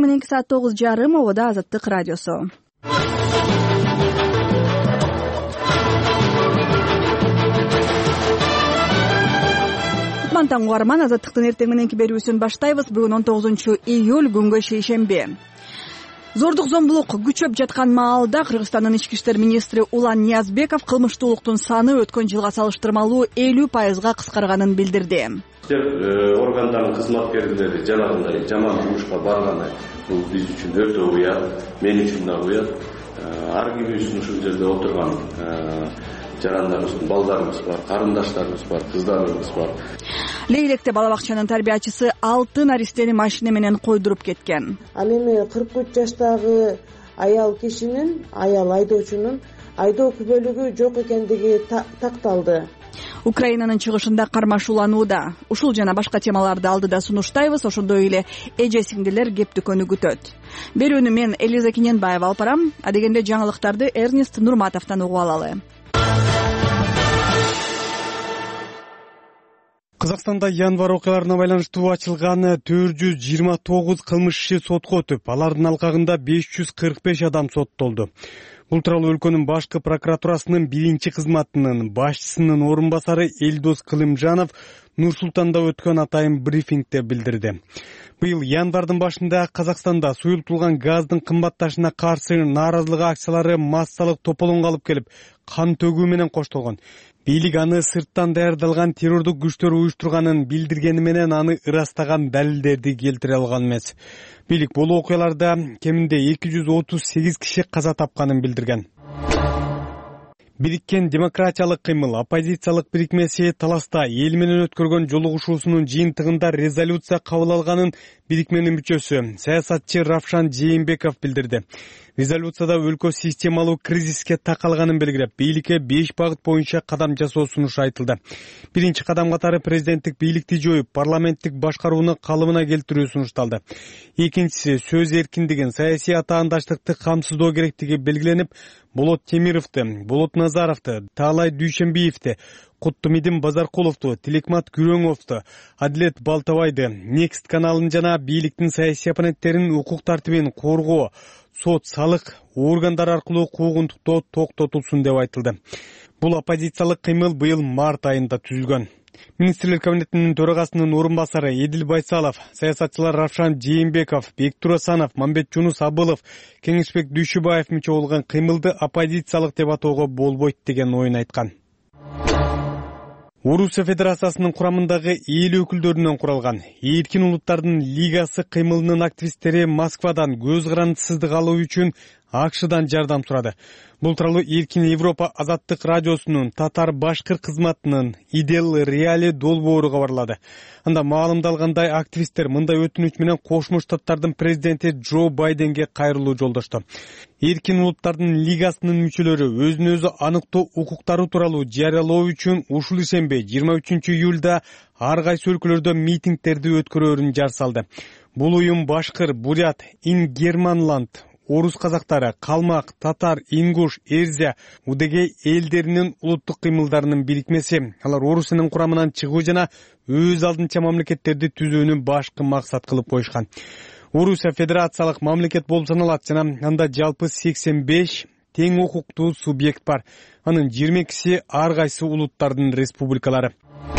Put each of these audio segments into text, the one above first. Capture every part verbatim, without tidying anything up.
мененки саат тогуз жарым обода Азаттык радиосу. Кутман таң угарман, Азаттыктын эртең мененки берүүсүн баштайбыз. Бүгүн он тогузунчу июль, күнгө шейшемби. Зордук зомбулук күчөп жаткан маалда Кыргызстандын ички иштер министри Улан Ниязбеков кылмыштуулуктун саны өткөн жылга салыштырмалуу элүү пайызга кыскарганын билдирди. Органдардын кызматкерлери жанагындай жаман жумушка барганы бул биз үчүн өтө уят, мен үчүн да уят. Ар кимибиздин ушул жерде отурган жарандарыбыз, балдарыбыз бар, карындаштарыбыз бар, кыздарыбыз бар. Лейлекте бала бакчанын тарбиячысы алты наристени машина менен койдуруп кеткен. Ал эми кырк үч жаштагы аял кишинин, аял айдоочунун айдоо күбөлүгү жок экендиги такталды. Украинанын чыгышында кармашууланууда. Ушул жана башка темаларды алдыда сунуштайбыз. Ошондой эле эже сиңдилер кептикөнү күтөт. Берүүнү мен Элиза Кененбаева алып барам. Адегенде жаңылыктарды Эрнест Нурматовдон угуп алалы. Казакстанда январь окуяларына байланыштуу ачылган төрт жүз жыйырма тогуз кылмыш иши сотко өтүп, алардын алкагында беш жүз кырк беш адам соттолду. Бул тууралуу өлкөнүн башкы прокуратурасынын биринчи кызматынын башчысынын орун басары Элдос Кылымжанов Нур-Султанда өткөн атайын брифингде билдирди. Быйыл январдын башында Казакстанда суюлтулган газдын кымбатташына каршы нааразылык акциялары массалык тополоңго алып келип, кан төгүү менен коштолгон. Бийлик аны сырттан даярдалган террордук күчтөр уюштурганын билдиргени менен аны ырастаган далилдерди келтире алган эмес. Бийлик бул окуяларда кеминде эки жүз отуз сегиз киши каза тапканын билдирген. Бириккен демократиялык кыймыл оппозициялык бирикмеси таласта эл менен өткөргөн жолугушуусунун жыйынтыгында резолюция кабыл алганын бирикменин мүчөсү саясатчы Равшан Жээнбеков билдирди. Резолюцияда өлкө системалуу кризиске такалганын белгилеп, бийликке беш багыт боюнча кадам жасоо сунушу айтылды. Биринчи кадам катары президенттик бийликти жоюп, парламенттик башкарууну калыбына келтирүү сунушталды. Экинчиси сөз эркиндигин, саясий атаандаштыкты камсыздоо керектиги белгиленип, Болот Темировду, Болот Назаровду, Таалай Дүйшөнбиевди, Куттумидин Базаркуловду, Тилекмат Күрөңовду, Адилет Балтабайды, Next каналын жана бийликтин саясий оппоненттеринин укук тартибин коргоо, сот, салык органдар аркылуу куугунтуктоо токтотулсун деп айтылды. Бул оппозициялык кыймыл быйыл март айында түзүлгөн. Министрлер кабинетинин төрагасынын орун басары Эдил Байсалов, саясатчылар Равшан Жээнбеков, Бектур Асанов, Мамбет Жунус Абылов, Кеңешбек Дүйшүбаев мүчө болгон кыймылды оппозициялык деп атоого болбойт деген оюн айткан. Орусия Федерациясынын курамындагы эл өкүлдөрүнөн куралган Эркин улуттардын лигасы кыймылынын активисттери Москвадан көз карандысыздык алуу үчүн АКШдан жардам сурады. Бул тууралуу Эркин Европа Азаттык радиосунун татар-башкыр кызматынын Идел Реали долбоору кабарлады. Анда маалымдалгандай, активисттер мындай өтүнүч менен Кошмо Штаттардын президенти Джо Байденге кайрылуу жолдошту. Эркин улуттардын лигасынын мүчөлөрү өзүн өзү аныктоо укуктары тууралуу жарыялоо үчүн ушул ишемби жыйырма үчүнчү июлда ар кайсы өлкөлөрдө митингдерди өткөрөөрүн жар салды. Бул уюм башкыр, бурят, ингерманланд, орус казактары, калмак, татар, ингуш, эрзя, удегей элдеринин улуттук кыймылдарынын бирикмеси. Алар Орусиянын курамынан чыгуу жана өз алдынча мамлекеттерди түзүүнү башкы максат кылып коюшкан. Орусия федерациялык мамлекет болуп саналат жана анда жалпы сексен беш тең укуктуу субъект бар. Анын жыйырма экиси ар кайсы улуттардын республикалары.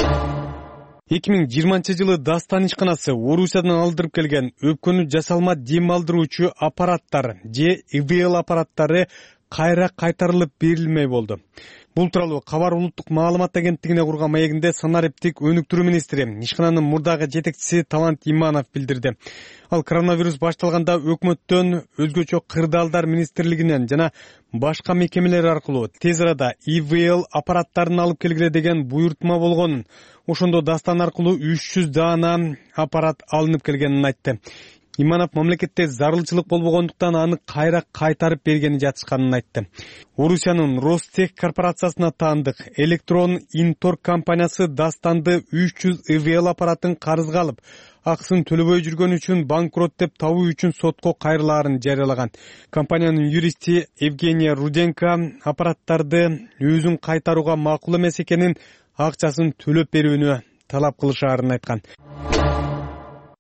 эки миң жыйырманчы жылы Дастан ишканасы Орусиядан алдырып келген өпкөнү жасалма дем алдыруучу аппараттар же и ви эл аппараттары кайра кайтарылып берилмей болду. Бул тууралуу кабар улуттук маалымат агенттигине курган маегинде санариптик өнүктүрүү министри, ишкананын мурдагы жетекчиси Талант Иманов билдирди. Ал коронавирус башталганда өкмөттөн, өзгөчө кырдаалдар министрлигинен жана башка мекемелер аркылуу тез арада и ви эл аппараттарын алып келгиле деген буйртма болгонун, ошондо Дастан аркылуу үч жүз даана аппарат алынып келгенин айтты. Иманов мамлекетте зарылчылык болбогондуктан аны кайра кайтарып бергени жатышканын айтты. Орусиянын Ростех корпорациясына таандык Электрон Инторг компаниясы Дастанды үч жүз и ви эл аппаратын карызга алып, акысын төлөбөй жүргөн үчүн банкрот деп табуу үчүн сотко кайрылаарын жарыялаган. Компаниянын юристи Евгения Руденко аппараттарды өзүн кайтарууга макул эмес экенин, акчасын төлөп берүүнү талап кылышаарын айткан.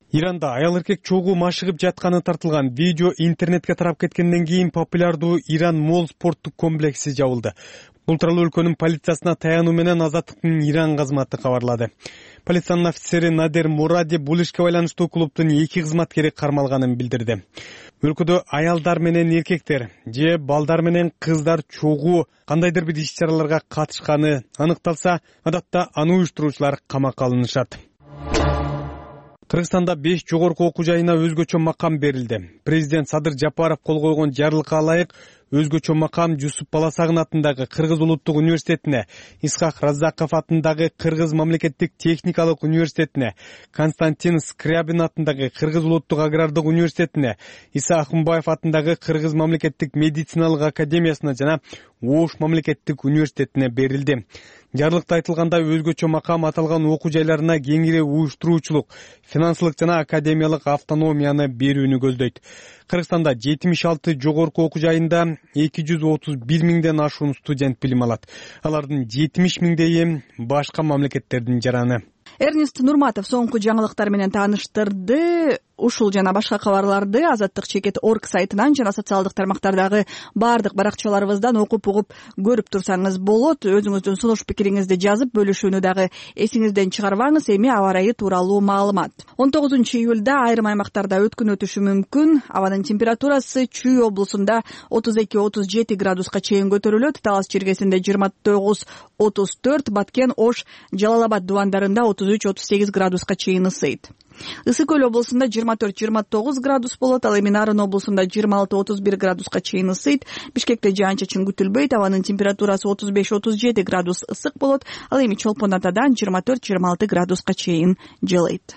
Иранда аял эркек чогуу машыгып жатканы тартылган видео интернетке тарап кеткенден кийин популярдуу Иран Мол спорттук комплекси жабылды. Бул тууралуу өлкөнүн полициясына таянуу менен Азаттыктын Иран кызматы кабарлады. Полициянын офицери Надер Муради бул ишке байланыштуу клубдун эки кызматкери кармалганын билдирди. Өлкөдө аялдар менен эркектер же балдар менен кыздар чогуу кандайдыр бир иш-чараларга катышканы аныкталса, адатта аны уюштуруучулар камакка алынышат. Кыргызстанда беш жогорку окуу жайына өзгөчө макам берилди. Президент Садыр Жапаров кол койгон жарлыкка ылайык өзгөчө макам Жусуп Баласагын атындагы Кыргыз улуттук университетине, Исхак Раззаков атындагы Кыргыз мамлекеттик техникалык университетине, Константин Скрябин атындагы Кыргыз улуттук агрардык университетине, Иса Ахунбаев атындагы Кыргыз мамлекеттик медициналык академиясына жана Ош мамлекеттик университетине берилди. Жарлыкта айтылгандай, өзгөчө макам аталган окуу жайларына кеңири уюштуруучулук, финансылык жана академиялык автономияны берүүнү көздөйт. Кыргызстанда жетимиш алты жогорку окуу жайында эки жүз отуз бир миңден ашуун студент билим алат. Алардын жетимиш миңдейи башка мамлекеттердин жараны. Эрнест Нурматов соңку жаңылыктар менен тааныштырды. Ушул жана башка кабарларды Азаттык чекит орг сайтынан жана социалдык тармактардагы бардык баракчаларыбыздан окуп угуп көрүп турсаңыз болот. Өзүңүздүн сунуш пикириңизди жазып бөлүшүүнү дагы эсиңизден чыгарбаңыз. Эми аба ырайы тууралуу маалымат. он тогузунчу июлда айрым аймактарда өткүн өтүшү мүмкүн. Абанын температурасы Чүй облусунда отуз эки отуз жети градуска чейин көтөрүлөт. Талас чиркесинде жыйырма тогуз отуз төрт, Баткен, Ош, Жалал Абад дубандарында отуз үч отуз сегиз градуска чейин ысыйт. Ысык Көл облусунда жыйырма төрт жыйырма тогуз градус болот. Ал эми Нарын облусунда жыйырма алты отуз бир градуска чейин ысыйт. Бишкекте жаан-чачын күтүлбөйт. Абанын температурасы отуз беш отуз жети градус ысык болот. Ал эми Чолпон Атадан жыйырма төрт жыйырма алты градуска чейин жылыйт.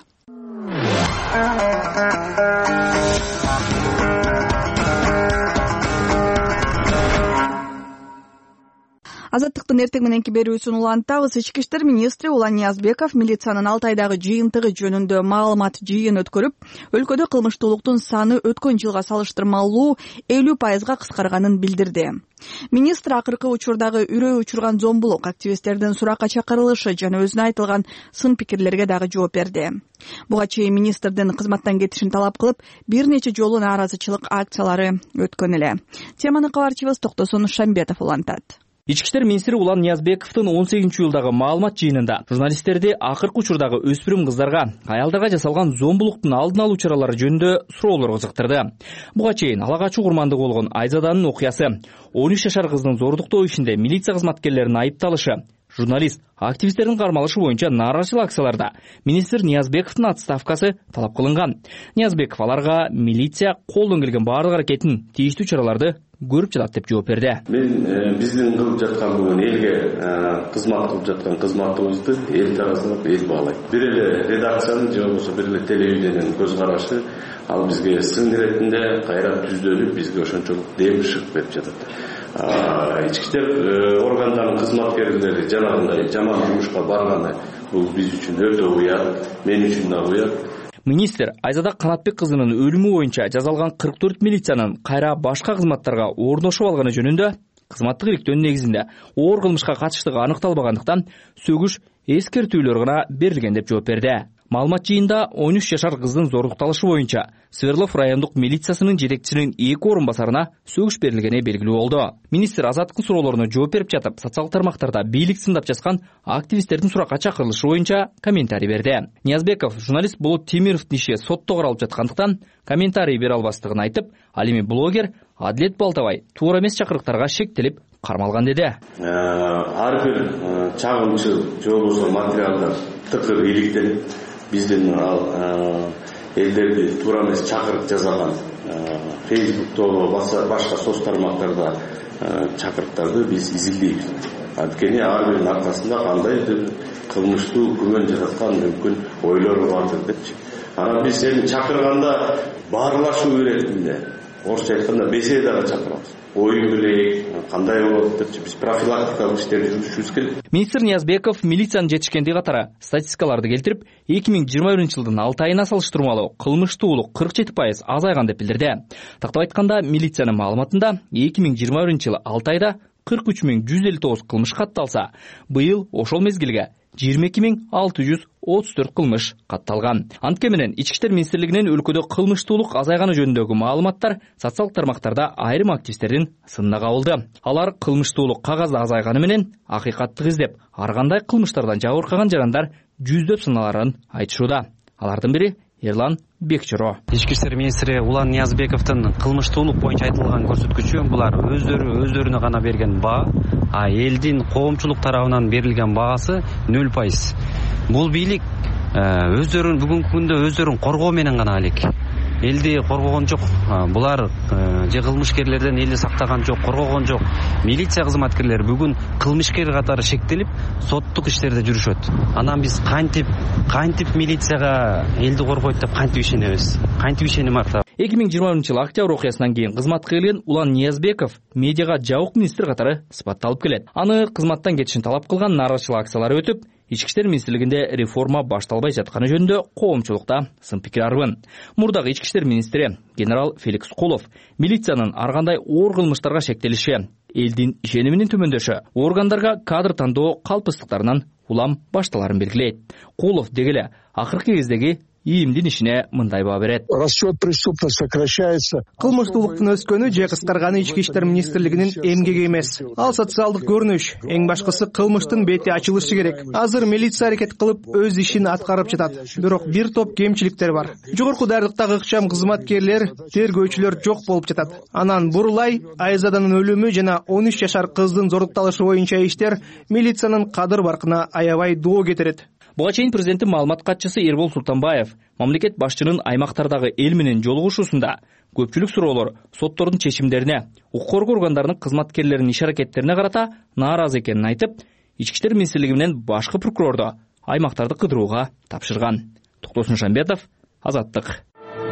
Азаттыктын эртең мененки берүүсүн улантабыз. Ички иштер министри Улан Ниязбеков милициянын алты айдагы жыйынтыгы жөнүндө маалымат жыйын өткөрүп, өлкөдө кылмыштуулуктун саны өткөн жылга салыштырмалуу элүү пайызга кыскарганын билдирди. Министр акыркы учурдагы үрөө учурган зомбулук, активисттердин суракка чакырылышы жана өзүнө айтылган сын пикирлерге дагы жооп берди. Буга чейин министрдин кызматтан кетишин талап кылып, бир нече жолу нааразычылык акциялары өткөн эле. Теманы кабарчыбыз Токтосун Шамбетов улантат. Ички иштер министри Улан Ниязбековдун он сегизинчи июлдагы маалымат жыйынында журналисттерди акыркы учурдагы өспүрүм кыздарга, аялдарга жасалган зомбулуктун алдын алуу чаралары жөнүндө суроолор кызыктырды. Буга чейин ала качуу курмандыгы болгон Айзаданын окуясы, он үч жашар кыздын зордуктоо ишинде милиция кызматкерлеринин айыпталышы, журналист, активисттердин кармалышы боюнча нааразычылык акцияларда министр Ниязбековдун отставкасы талап кылынган. Ниязбеков аларга милиция колдон келген баардык аракетин, тийиштүү чараларды көрүп жатат деп жооп берди. Мен биздин кылып жаткан бүгүн элге кызмат кылып жаткан кызматыбызды эл таасырап, эл баалайт. Бир эле редакциянын же болбосо бир эле телевидениянын көз карашы ал бизге сын иретинде кайра түздөлүп, бизге ошончолук дем шык берип жатат. Ички иштер органдарынын кызматкерлери жанагындай жаман жумушка барганы бул биз үчүн өтө уят, мен үчүн да уят. Министр Айзада Канатбек кызынын өлүмү боюнча жазалган кырк төрт милициянын кайра башка кызматтарга орношуп алганы жөнүндө кызматтык иликтөөнүн негизинде оор кылмышка катыштыгы аныкталбагандыктан сөгүш эскертүүлөр гана берилген деп жооп берди. Маалымат жыйында он үч жашар кыздын зордукталышы боюнча Свердлов райондук милициясынын жетекчисинин эки орун басарына сөгүш берилгени белгилүү болду. Министр Азаттыктын суроолоруна жооп берип жатып, социалдык тармактарда бийлик сындап жазган активисттердин суракка чакырылышы боюнча комментарий берди. Ниязбеков журналист Болот Темировдун иши сотто каралып жаткандыктан комментарий бере албастыгын айтып, ал эми блогер Адилет Балтабай туура эмес чакырыктарга шектелип кармалган деди. Ар бир чагымчыл же болбосо материалдар тыкыр иликтелип, биздин элдерди туура эмес чакырык жасаган Фейсбукто башка соц тармактарда чакырыктарды биз изилдейбиз. Анткени ар биринин аркасында кандайдыр кылмыштуу күмөн жататкан мүмкүн ойлор бардыр депчи. Анан биз эми чакырганда баарлашуу иретинде, орусча айтканда беседага чакырабыз. Оюн билейик, кандай болот депчи биз профилактикалык иштерди жүргүзүшүбүз керек. Министр Ниязбеков милициянын жетишкендиги катары статистикаларды келтирип, эки миң жыйырма биринчи жылдын алты айына салыштырмалуу кылмыштуулук кырк жети пайыз азайган деп билдирди. Тактап айтканда, милициянын маалыматында эки миң жыйырма биринчи жылы алты айда кырк үч миң жүз элүү тогуз кылмыш катталса, быйыл ошол мезгилге жыйырма эки миң алты жүз отуз төрт кылмыш катталган. Антке менен ички иштер министрлигинин өлкөдө кылмыштуулук азайганы жөнүндөгү маалыматтар социалдык тармактарда айрым активисттердин сынына кабылды. Алар кылмыштуулук кагазда азайганы менен акыйкаттык издеп, ар кандай кылмыштардан жабыркаган жарандар жүздөп сыналарын айтышууда. Алардын бири Эрлан Бекчиро. Ички иштер министри Улан Ниязбековдун кылмыштуулук боюнча айтылган көрсөткүчү булар өздөрү өздөрүнө гана берген баа, а элдин коомчулук тарабынан берилген баасы нөл пайыз. Бул бийлик өздөрүн бүгүнкү күндө өздөрүн коргоо менен гана элек. Элди коргогон жок. Булар же кылмышкерлерден элди сактаган жок, коргогон жок. Милиция кызматкерлери бүгүн кылмышкер катары шектелип, соттук иштерде жүрүшөт. Анан биз кантип, кантип милицияга элди коргойт деп кантип ишенебиз? Кантип ишеним арта? эки миң жыйырма биринчи жылы октябрь окуясынан кийин кызматка келген Улан Ниязбеков медиага жабык министр катары сыпатталып келет. Аны кызматтан кетишин талап кылган нааразычылык акциялары өтүп, ички иштер министрлигинде реформа башталбай жатканы жөнүндө коомчулукта сын пикир аргын. Мурдагы ички иштер министри генерал Феликс Кулов милициянын ар кандай оор кылмыштарга шектелиши, элдин ишениминин төмөндөшү, органдарга кадр тандоо калпыстыктарынан улам башталарын белгилейт. Кулов деги эле акыркы кездеги ийимдин ишине мындай баа берет. Расчет преступности сокращается. Кылмыштуулуктун өскөнү же кыскарганы ички иштер министрлигинин эмгеги эмес. Ал социалдык көрүнүш. Эң башкысы кылмыштын бети ачылышы керек. Азыр милиция аракет кылып өз ишин аткарып жатат. Бирок бир топ кемчиликтер бар. Жогорку дайрыктагы ыкчам кызматкерлер, тергөөчүлөр жок болуп жатат. Анан Бурулай, Айзаданын өлүмү жана он үч жашар кыздын зорукталышы боюнча иштер милициянын кадыр баркына аябай доо кетирет. Буга чейин президенттин маалымат катчысы Эрбол Султанбаев мамлекет башчынын аймактардагы эл менен жолугушуусунда көпчүлүк суроолор соттордун чечимдерине, укук коргоо органдарынын кызматкерлеринин иш-аракеттерине карата нааразы экенин айтып, ички иштер министрлиги менен башкы прокурорду аймактарды кыдырууга тапшырган. Токтосун Шамбетов, Азаттык.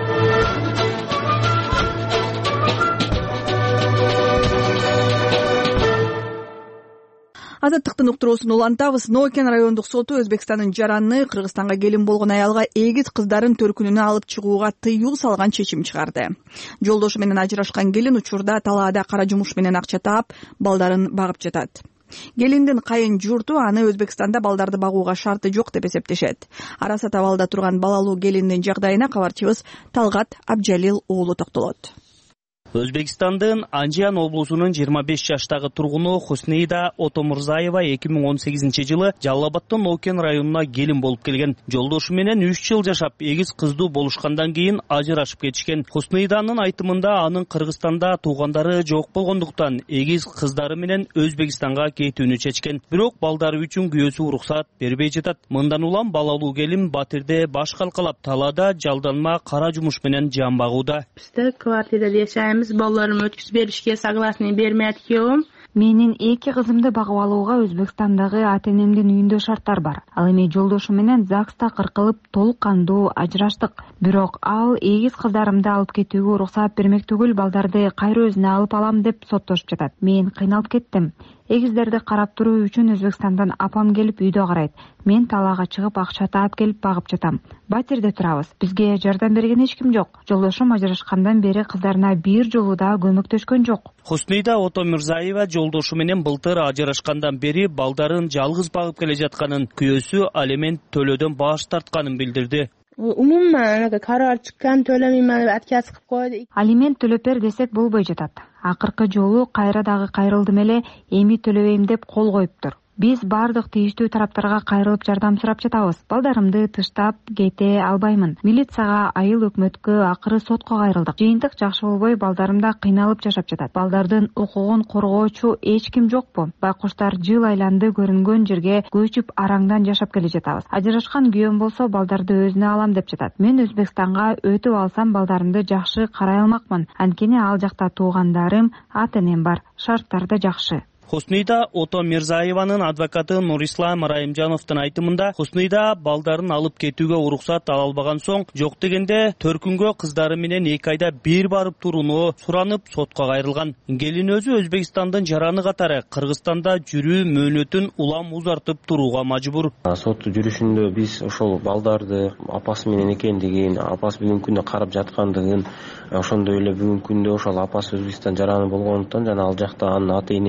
Азаттыктын уктуруусун улантабыз. Нокен райондук соту Өзбекстандын жараны Кыргызстанга келин болгон аялга эгиз кыздарын төркүнүнө алып чыгууга тыюу салган чечим чыгарды. Жолдошу менен ажырашкан келин учурда талаада кара жумуш менен акча таап, балдарын багып жатат. Келиндин кайын журту аны Өзбекстанда балдарды багууга шарты жок деп эсептешет. Араса табалда турган балалуу келиндин жагдайына кабарчыбыз Талгат Абжалил уулу токтолот. Өзбекстандын Анжиан облусунун жыйырма беш жаштагы тургуну Хуснейда Отомурзаева эки миң он сегизинчи жылы Жалал Абадтын Нокен районуна келин болуп келген. Жолдошу менен үч жыл жашап, эгиз кыздуу болушкандан кийин ажырашып кетишкен. Хуснейданын айтымында анын Кыргызстанда туугандары жок болгондуктан эгиз кыздары менен Өзбекстанга кетүүнү чечкен. Бирок балдары үчүн күйөөсү уруксат бербей жатат. Мындан улам балалуу келин Батирде баш калкалап, талаада жалданма кара жумуш менен жан багууда. Бизде квартирада жашайм. Балдарым өткүзүп беришке согласный бермейт экенмин. Менин эки кызымды багып алууга Өзбекстандагы ата-энемдин үйүндө шарттар бар. Ал эми жолдошум менен ЗАГСта кыркылып толук кандуу ажыраштык. Бирок ал эгиз кыздарымды алып кетүүгө уруксат бермек түгүл, балдарды кайра өзүнө алып алам деп соттошуп жатат. Мен кыйналып кеттим. Эгиздерди карап туруу үчүн Өзбекстандан апам келип үйдө карайт. Мен талаага чыгып акча таап келип багып жатам. Батирде турабыз. Бизге жардам берген эч ким жок. Жолдошум ажырашкандан бери кыздарына бир жолу да көмөктөшкөн жок. Хуснейда Отомурзаева жолдошу менен былтыр ажырашкандан бери балдарын жалгыз багып келе жатканын, күйөөсү алимент төлөөдөн баш тартканын билдирди. Умуман карар чыккан төлөмөймөн деп отказ кылып койду. Алимент төлөп бер десек болбой жатат. Акыркы жолу кайра дагы кайрылдым эле, эми төлөбөйм деп кол коюптур. Биз бардык тийиштүү тараптарга кайрылып жардам сурап жатабыз. Балдарымды тыштап кете албаймын. Милицияга, айыл өкмөткө, акыры сотко кайрылдык. Жыйынтык жакшы болбой, балдарым да кыйналып жашап жатат. Балдардын укугун коргоочу эч ким жокпу? Байкуштар жыл айланды көрүнгөн жерге көчүп араңдан жашап келе жатабыз. Ажырашкан күйөөм болсо балдарды өзүнө алам деп жатат. Мен Өзбекстанга өтүп алсам балдарымды жакшы карай алмакмын. Анткени ал жакта туугандарым, ата-энем бар. Шарттар да жакшы. Хуснейда Отомурзаеванын адвокаты Нурислам Райымжановдун айтымында, Хуснейда балдарын алып кетүүгө уруксат ала албаган соң, жок дегенде төркүнгө кыздары менен эки айда бир барып турууну суранып сотко кайрылган. Келин өзү Өзбекстандын жараны катары Кыргызстанда жүрүү мөөнөтүн улам узартып турууга мажбур. Сот жүрүшүндө биз ошол балдарды апасы менен экендигин, апасы бүгүнкү күндө карап жаткандыгын, ошондой эле бүгүнкү күндө ошол апасы Өзбекстан жараны болгондуктан жана ал жакта анын ата-энеси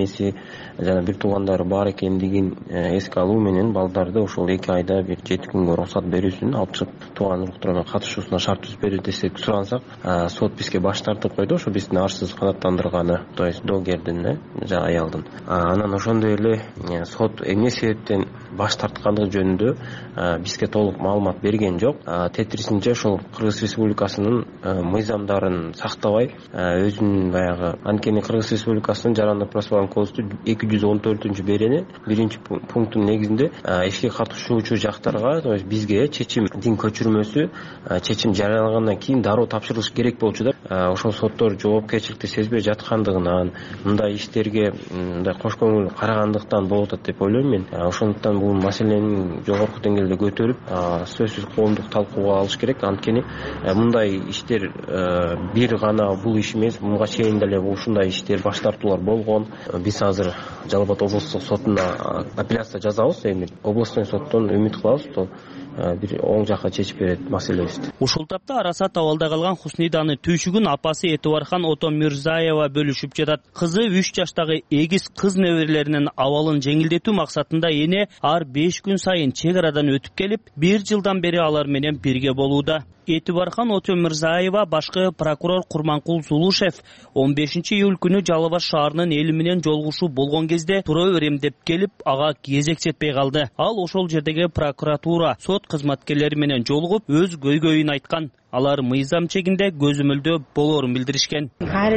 жана бир туугандары бар экендигин эске алуу менен балдарды ошол эки айда бир жети күнгө уруксат берүүсүн алып чыгып тууган уруктарга катышуусуна шарт түзүп берүү десек сурансак, сот бизге баш тартып койду. Ошо биздин арсыз канааттандырганы, то есть доогердин жана аялдын. Анан ошондой эле сот эмне себептен баш тарткандыгы жөнүндө бизге толук маалымат берген жок. Тетирисинче ошол Кыргыз Республикасынын мыйзамдарын сактабай, өзүнүн баягы анткени Кыргыз Республикасынын Жарандык процессуалдык кодекстин эки жүз он төртүнчү берени биринчи пунктунун негизинде ишке катышуучу жактарга, то есть бизге чечимдин көчүрмөсү чечим жарыялагандан кийин дароо тапшырылыш керек болчу да. Ошол соттор жоопкерчиликти сезбей жаткандыгынан, мындай иштерге мындай кош көңүл карагандыктан болуп атат деп ойлойм мен. Ошондуктан бул маселенин жогорку деңгээлде көтөрүп, сөзсүз коомдук талкууга алыш керек. Анткени мындай иштер бир гана бул иш эмес, мунга чейин деле ушундай иштер баш тартуулар болгон. Биз азыр Жалал Абад облустук сотуна апелляция жазабыз, эми областной соттон үмүт кылабыз, бир оң жакка чечип берет маселебизди. Ушул тапта арасат абалда калган Хусниданы түйшүгүн апасы Этибархан Отомирзаева бөлүшүп жатат. Кызы үч жаштагы эгиз кыз неберелеринин абалын жеңилдетүү максатында эне ар беш күн сайын чек арадан өтүп келип, бир жылдан бери алар менен бирге болууда. Этибархан Отомирзаева башкы прокурор Курманкул Зулушев он бешинчи июль күнү Жалал Абад шаарынын эли менен жолугушуу болгон кезде тура берем деп келип, ага кезектетпей калды. Ал ошол жердеги прокуратура, сот кызматкерлери менен жолугуп, өз көйгөйүн айткан. Алар мыйзам чегинде көзөмөлдөө болоорун билдиришкен.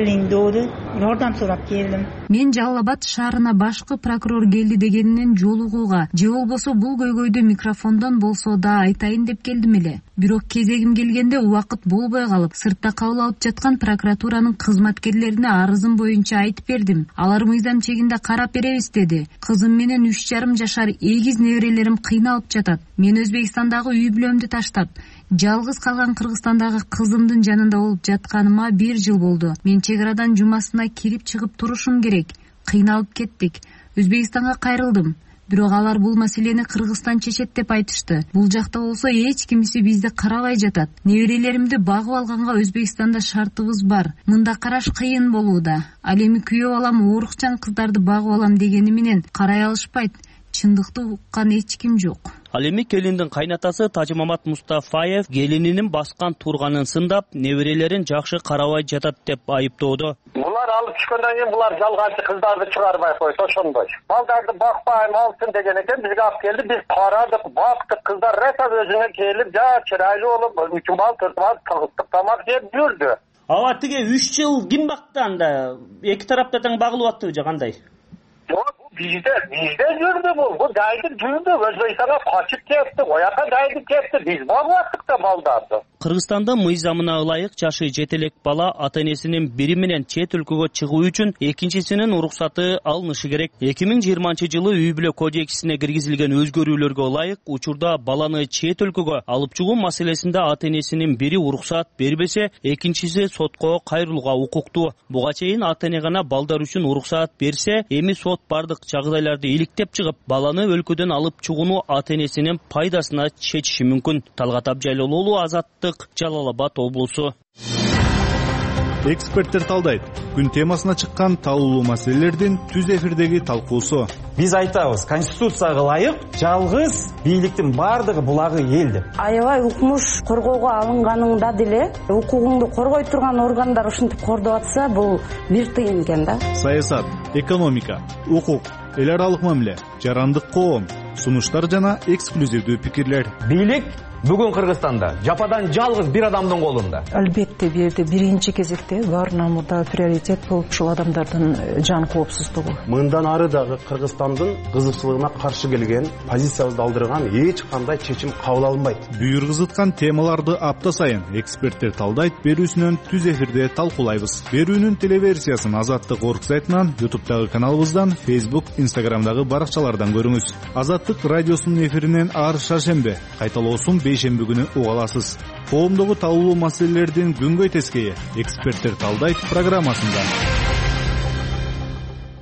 Жардам сурап келдим. Мен Жалал Абад шаарына башкы прокурор келди дегенинен жолугууга, же болбосо бул көйгөйдү микрофондон болсо да айтайын деп келдим эле. Бирок кезегим келгенде убакыт болбой калып, сыртта кабыл алып жаткан прокуратуранын кызматкерлерине арызым боюнча айтып бердим. Алар мыйзам чегинде карап беребиз деди. Кызым менен үч жарым жашар эгиз неберелерим кыйналып жатат. Мен Өзбекстандагы үй бүлөмдү таштап, жалгыз калган Кыргызстандагы кызымдын жанында болуп жатканыма бир жыл болду. Мен чек арадан жумасына кирип чыгып турушум керек. Кыйналып кеттик. Өзбекстанга кайрылдым. Бирок алар бул маселени Кыргызстан чечет деп айтышты. Бул жакта болсо эч кимиси бизди карабай жатат. Неберелеримди багып алганга Өзбекстанда шартыбыз бар. Мында караш кыйын болууда. Ал эми күйөө балам оорукчан кыздарды багып алам дегени менен карай алышпайт. Чындыкты уккан эч ким жок. Ал эми келиндин кайнатасы Тажимамат Мустафаев келининин баскан турганын сындап, неберелерин жакшы карабай жатат деп айыптоодо. Булар алып түшкөндөн кийин булар жалганчы кыздарды чыгарбай койду, ошондой. Балдарды бакпайм алсын деген экен, бизге алып келди, биз карадык, бактык, кыздар раса өзүнө келип, жа чырайлуу болуп, үч бал, төрт бал кыргыздык тамак жеп жүрдү. Ава тиге үч жыл ким бакты анда? Эки тарапта тең багылып аттыбы же кандай? Bizde, bizde yürüdü bu. Bu daydık yürüdü. Özbekistan'a kaçıp kepti. Oyaka daydık kepti. Biz bağlattık da baldardı. Кыргызстанда мыйзамына ылайык жашы жетелек бала ата-энесинин бири менен чет өлкөгө чыгуу үчүн экинчисинин уруксаты алынышы керек. эки миң жыйырманчы жылы үй бүлө кодексине киргизилген өзгөрүүлөргө ылайык учурда баланы чет өлкөгө алып чыгуу маселесинде ата-энесинин бири уруксат бербесе, экинчиси сотко кайрылууга укуктуу. Буга чейин ата-эне гана балдар үчүн уруксат берсе, эми сот бардык жагдайларды иликтеп чыгып, баланы өлкөдөн алып чыгууну ата-энесинин пайдасына чечиши мүмкүн. Талгат Абжайлуулу, Азаттык, Жалал Абад облусу. Эксперттер талдайт. Күн темасына чыккан талуулуу маселелердин түз эфирдеги талкуусу. Биз айтабыз, конституцияга ылайык жалгыз бийликтин бардыгы булагы эл деп. Аябай укмуш коргоого алынганында деле укугуңду коргой турган органдар ушинтип кордоп атса, бул бир тыйын экен да. Саясат, экономика, укук, эл аралык мамиле, жарандык коом, сунуштар жана эксклюзивдүү пикирлер. Бийлик бүгүн Кыргызстанда жападан жалгыз бир адамдын колунда. Албетте бул жерде биринчи кезекте баарынан мурда приоритет болуп ушул адамдардын жан коопсуздугу. Мындан ары дагы Кыргызстандын кызыкчылыгына каршы келген, позициябызды алдырган эч кандай чечим кабыл алынбайт. Бүйүр кызыткан темаларды апта сайын эксперттер талдайт берүүсүнөн түз эфирде талкуулайбыз. Берүүнүн телеверсиясын Азаттык орг сайтынан, ютубтагы каналыбыздан, Facebook, Instagramдагы баракчалардан көрүңүз. Азаттык радиосунун эфиринен ар шаршембе, кайталоосун бейшемби күнү уга аласыз. Коомдогу талуулуу маселелердин күнгөй тескейи эксперттер талдайт программасында.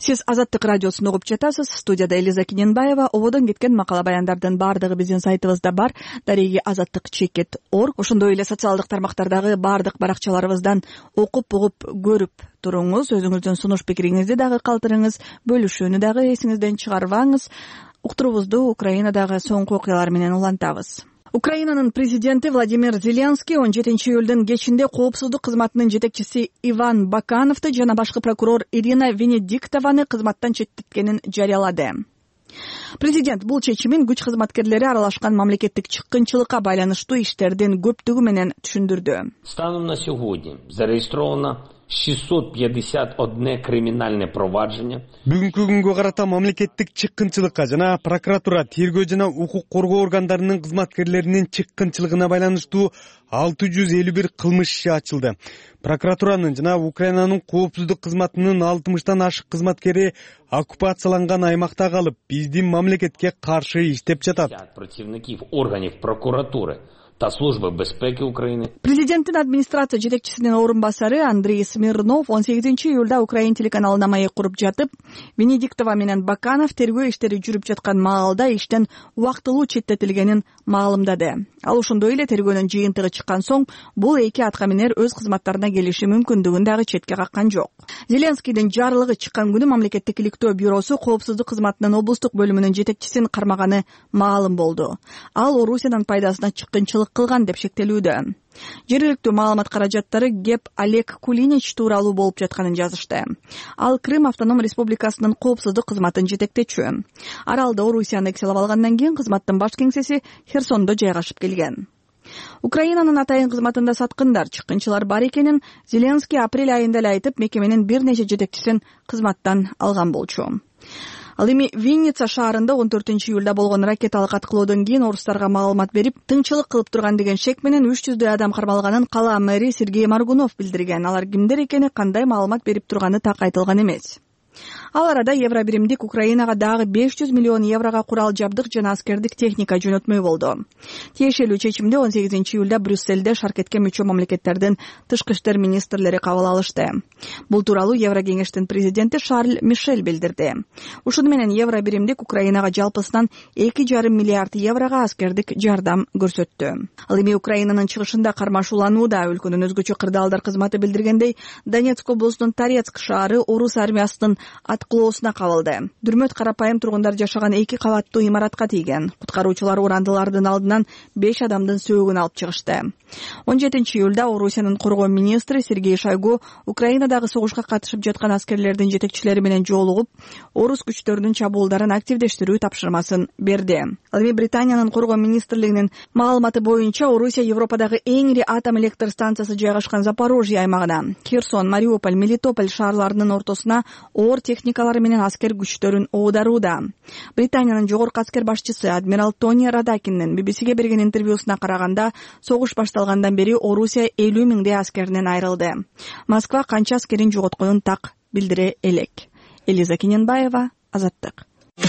Сиз Азаттык радиосун угуп жатасыз. Студияда Элиза Кененбаева. Ободон кеткен макала баяндардын баардыгы биздин сайтыбызда бар. Дареги азаттык чекит орг. Ошондой эле социалдык тармактардагы баардык баракчаларыбыздан окуп угуп көрүп туруңуз. Өзүңүздүн сунуш пикириңизди дагы калтырыңыз, бөлүшүүнү дагы эсиңизден чыгарбаңыз. Уктуруубузду Украинадагы соңку окуялар менен улантабыз. Украинанын президенти Владимир Зеленский он жетинчи июлдун кечинде коопсуздук кызматынын жетекчиси Иван Бакановду жана башкы прокурор Ирина Венедиктованы кызматтан четтеткенин жарыялады. Президент бул чечимин күч кызматкерлери аралашкан мамлекеттик чыккынчылыкка байланыштуу иштердин көптүгү менен түшүндүрдү. Станом на сьогодні зареєстровано шестьсот пятьдесят одно криминальное проваджение. Бүгүнкү күнгө карата мамлекеттик чыккынчылыкка жана прокуратура, тергөө жана укук коргоо органдарынын кызматкерлеринин чыккынчылыгына байланыштуу алты жүз элүү бир кылмыш иши ачылды. Прокуратуранын жана Украинанын коопсуздук кызматынын алтымыштан ашык кызматкери оккупацияланган аймакта калып, биздин мамлекетке каршы иштеп жатат. Противников органов прокуратуры та службы безпеки Украины. Президенттин администрация жетекчисинин орун басары Андрей Смирнов он сегизинчи июлда Украин телеканалына маек куруп жатып, Венедиктова менен Баканов тергөө иштери жүрүп жаткан маалда иштен убактылуу четтетилгенин маалымдады. Ал ошондой эле тергөөнүн жыйынтыгы чыккан соң бул эки аткаминер өз кызматтарына келиши мүмкүндүгүн дагы четке каккан жок. Зеленскийдин жарлыгы чыккан күнү мамлекеттик иликтөө бюросу коопсуздук кызматынын облустук бөлүмүнүн жетекчисин кармаганы маалым болду. Ал Орусиядан пайдасына чыккынчылык кылган деп шектелүүдө. Жергиликтүү маалымат каражаттары кеп Олег Кулинич тууралуу болуп жатканын жазышты. Ал Крым автоном республикасынын коопсуздук кызматын жетектечү. Аралды Орусия аннексиялап алгандан кийин кызматтын баш кеңсеси Херсондо жайгашып келген. Украинанын атайын кызматында саткындар, чыккынчылар бар экенин Зеленский апрель айында эле айтып, мекеменин бир нече жетекчисин кызматтан алган болчу. Ал эми Винница шаарында он төртүнчү июлда болгон ракеталык аткылоодон кийин орустарга маалымат берип, тыңчылык кылып турган деген шек менен үч жүздөй адам кармалганын кала мэри Сергей Маргунов билдирген. Алар кимдер экени, кандай маалымат берип турганы так айтылган эмес. Ал арада Евробиримдик Украинага дагы беш жүз миллион еврога курал жабдык жана аскердик техника жөнөтмөй болду. Тиешелүү чечимди он сегизинчи июлда Брюссельде шаркетке мүчө мамлекеттердин тышкы иштер министрлери кабыл алышты. Бул тууралуу Еврокеңештин президенти Шарль Мишель билдирди. Ушуну менен Евробиримдик Украинага жалпысынан эки жарым миллиард еврога аскердик жардам көрсөттү. Ал эми Украинанын чыгышында кармашууланууда. Өлкөнүн өзгөчө кырдаалдар кызматы билдиргендей, Донецк облусунун Торецк шаары орус армиясынын аткылоосуна кабылды. Дүрмөт карапайым тургундар жашаган эки кабаттуу имаратка тийген. Куткаруучулар урандылардын алдынан беш адамдын сөөгүн алып чыгышты. он жетинчи июлда Орусиянын коргоо министри Сергей Шойгу Украинадагы согушка катышып жаткан аскерлердин жетекчилери менен жолугуп, орус күчтөрүнүн чабуулдарын активдештирүү тапшырмасын берди. Ал эми Британиянын коргоо министрлигинин маалыматы боюнча Орусия Европадагы эң ири атом электр станциясы жайгашкан Запорожье аймагына, Херсон, Мариуполь, Мелитополь шаарларынын ортосуна оор техникалары менен аскер күчтөрүн оодарууда. Британиянын жогорку аскер башчысы адмирал Тони Радакиндин би би сиге берген интервьюсуна караганда, согуш башталгандан бери Орусия элүү миңдей аскеринен айрылды. Москва канча аскерин жоготконун так билдире элек. Элиза Кененбаева, Азаттык.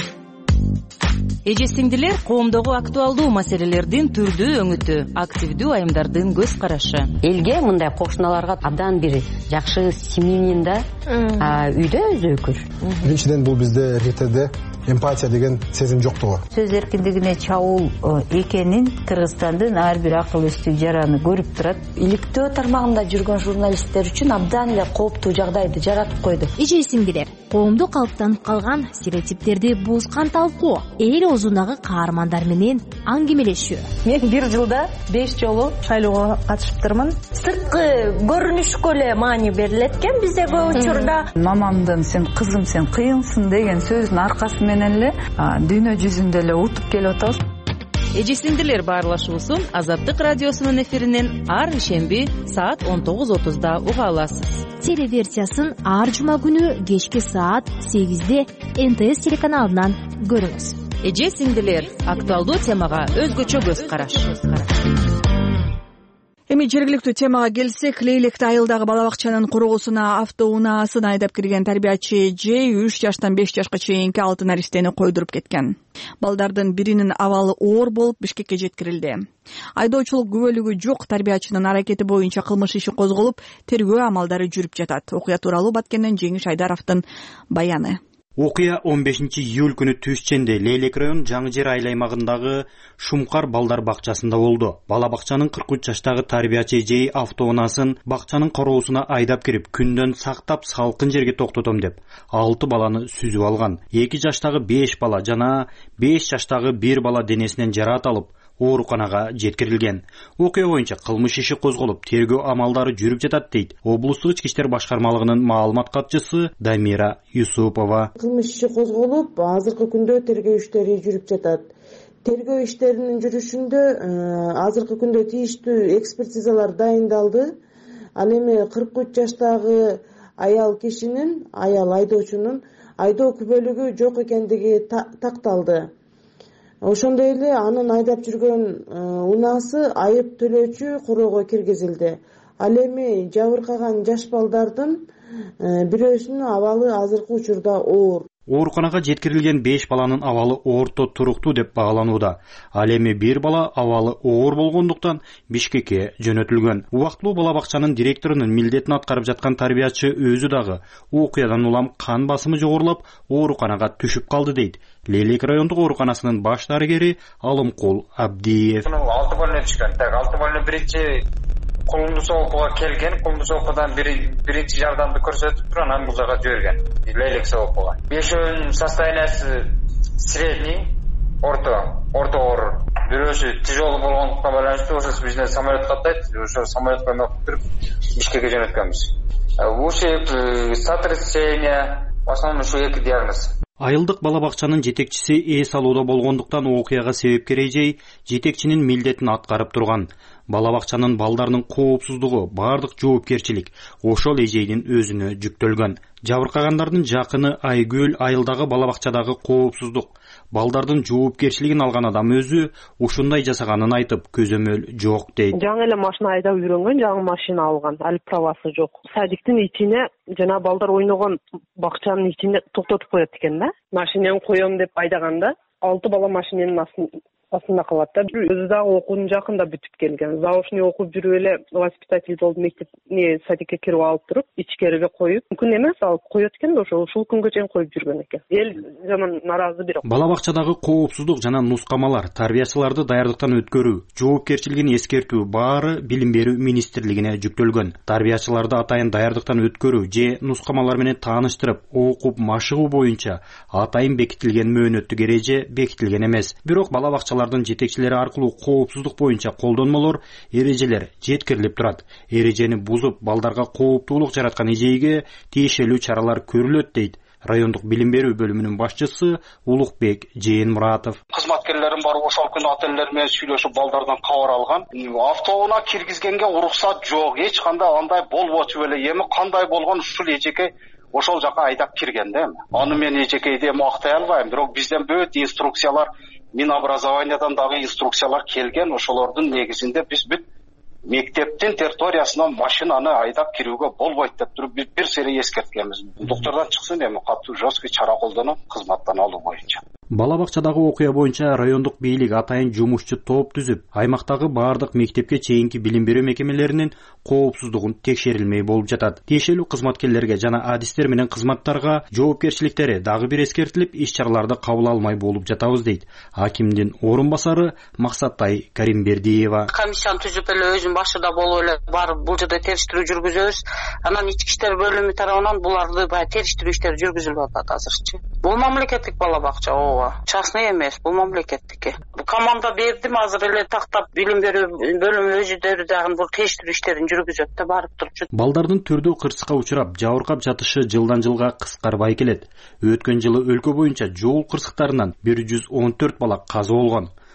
Эже сиңдилер, коомдогу актуалдуу маселелердин түрдүү өңүтү, активдүү айымдардын көз карашы. Элге мындай кошуналарга абдан бир жакшы семьянин да үйдө өзү өкүл. Биринчиден бул бизде эркектерде эмпатия деген сезим жоктугу. Сөз эркиндигине чабуул экенин Кыргызстандын ар бир акыл-эстүү жараны көрүп турат. Иликтөө тармагында жүргөн журналисттер үчүн абдан эле кооптуу жагдайды жаратып койду. Эже сиңдилер, коомдо калыптанып калган стереотиптерди бузган талкуу, эл оозундагы каармандар менен аңгемелешүү. Мен бир жылда беш жолу шайлоого катышыптырмын. Сырткы көрүнүшкө эле маани берилет экен бизде көп учурда. Мамамдын сен кызым сен кыйынсың деген сөзүнүн аркасы менен эле дүйнө жүзүндө эле утуп келип атабыз. Эже сиңдилер, баарлашуусун Азаттык радиосунун эфиринен ар ишемби саат он тогуз отузда уга аласыз. Телеверсиясын ар жума күнү кечки саат сегизде эн тэ эс телеканалынан көрүңүз. Эже сиңдилер, актуалдуу темага өзгөчө көз караш. Эми жергиликтүү темага келсек, Лейликти айылдагы бала бакчанын кургусуна автоунаасын айдап кирген тарбиячы Жей үч жаштан беш жашка чейинки алты наристени койдуруп кеткен. Балдардын биринин абалы оор болуп Бишкекке жеткирилди. Айдоочулук күбөлүгү жок тарбиячынын аракети боюнча кылмыш иши козголуп, тергөө амалдары жүрүп жатат. Окуя тууралуу Баткенден Жеңиш Айдаровдун баяны. Окуя он бешинчи июль күнү түш ченде Лейлек район Жаңы Жер айыл аймагындагы Шумкар балдар бакчасында болду. Бала бакчанын кырк үч жаштагы тарбиячы Жей автоунаасын бакчанын короосуна айдап кирип, күндөн сактап салкын жерге токтотом деп алты баланы сүзүп алган. эки жаштагы беш бала жана беш жаштагы бир бала денесинен жараат алып, ооруканага жеткирилген. Окуя боюнча кылмыш иши козголуп, тергөө амалдары жүрүп жатат дейт облустук ички иштер башкармалыгынын маалымат катчысы Дамира Юсупова. Кылмыш иши козголуп, азыркы күндө тергөө иштери жүрүп жатат. Тергөө иштеринин жүрүшүндө азыркы күндө тийиштүү экспертизалар дайындалды. Ал эми кырк үч жаштагы аял кишинин, аял айдоочунун айдоо күбөлүгү жок экендиги такталды. Ошондой эле анын айдап жүргөн унаасы айып төлөөчү короого киргизилди. Ал эми жабыркаган жаш балдардын бирөөсүнүн абалы азыркы учурда оор. Ооруканага жеткирилген беш баланын абалы орто туруктуу деп багаланууда. Ал эми бир бала абалы оор болгондуктан Бишкекке жөнөтүлгөн. Убактылуу бала бакчанын директорунун милдетин аткарып жаткан тарбиячы өзү дагы окуядан улам кан басымы жогорулап, ооруканага түшүп калды дейт Лейлек райондук ооруканасынын баш дарыгери Алымкул Абдиев. алты больной түшкөн. Так, алты больной биринчи колунду соопуга келген, колунду соопудан биринчи жардамды көрсөтүп турган, анан бул жака жиберген. Лейлек соопуга. Бешөөнүн состояниясы средний, орто, орто оор. Бирөөсү тяжелый болгондуктан байланыштуу ошо бизден самолет каттайт, ошо самолетко мөкүп туруп Бишкекке жөнөткөнбүз. Ушиб, сотрясение, в основном ушу эки диагноз. Айылдык бала бакчанын жетекчиси эс алууда болгондуктан окуяга себепкер эжей жетекчинин милдетин аткарып турган. Бала бакчанын балдарынын коопсуздугу, бардык жоопкерчилик ошол эжейдин өзүнө жүктөлгөн. Жабыркагандардын жакыны Айгүл айылдагы бала бакчадагы коопсуздук, балдардын жоопкерчилигин алган адам өзү ушундай жасаганын айтып, көзөмөл жок дейт. Жаңы эле машина айдап үйрөнгөн, жаңы машина алган, ал правасы жок. Садиктин ичине жана балдар ойногон бакчанын ичине токтотуп коет экен да. Машинени коем деп айдаганда алты бала машиненин астында калат да. Өзү дагы окуунун жакында бүтүп келген. Заочный окуп жүрүп эле воспитатель болуп мектепне садикке кирип алып туруп, ичкериге коюп, мүмкүн эмес алып коет экен да, ошо ушул күнгө чейин коюп жүргөн экен. Эл жаман наразы бирок. Бала бакчадагы коопсуздук жана нускамалар, тарбиячыларды даярдыктан өткөрүү, жоопкерчилигин эскертүү баары билим берүү министрлигине жүктөлгөн. Тарбиячыларды атайын даярдыктан өткөрүү же нускамалар менен тааныштырып, окуп машыгуу боюнча атайын бекитилген мөөнөттүк эреже бекитилген эмес. Бирок бала бакчалардын жетекчилери аркылуу коопсуздук боюнча колдонмолор, эрежелер жеткирилип турат. Эрежени бузуп, балдарга кооптуулук жараткан эжейге тиешелүү чаралар көрүлөт дейт райондук билим берүү бөлүмүнүн башчысы Улукбек Жээнмуратов. Кызматкерлерим бар, ошол күнү ата энелер менен сүйлөшүп балдардан кабар алган. Автоунаа киргизгенге уруксат жок, эч кандай андай болбочу беле. Эми кандай болгон ушул эжеке ошол жака айдап кирген да эми. Аны мен эжекейди эми актай албайм, бирок бизден бөт инструкциялар, Минобразованиядан дагы инструкциялар келген, ошолордун негизинде биз бүт мектептин территориясына машинаны айдап кирүүгө болбойт деп туруп биз бир сере эскерткенбиз. Доктурдан чыксын эми катуу жесткий чара колдонуп кызматтан алуу боюнча. Бала бакчадагы окуя боюнча райондук бийлик атайын жумушчу топ түзүп, аймактагы бардык мектепке чейинки билим берүү мекемелеринин коопсуздугун текшерилмей болуп жатат. Тиешелүү кызматкерлерге жана адистер менен кызматтарга жоопкерчиликтери дагы бир эскертилип, иш-чараларды кабыл алмай болуп жатабыз дейт акимдин орун басары Максаттай Каримбердиева. Комиссияны түзүп эле өзүм башында болуп эле барып бул жерде териштирүү жүргүзөбүз. Анан ички иштер бөлүмү тарабынан буларды баягы териштирүү иштери жүргүзүлүп атат азырчы. Бул мамлекеттик бала бакча, ооба. Частный эмес, бул мамлекеттики. Команда бердим, азыр эле тактап билим берүү бөлүмү өзүдөрү дагы бул териштирүү иштерин жүргүзөт да, барып турчу. Балдардын түрдүү кырсыкка учурап, жабыркап жатышы жылдан жылга кыскарбай келет. Өткөн жылы өлкө боюнча жол кырсыктарынан бир жүз он төрт бала каза болгон.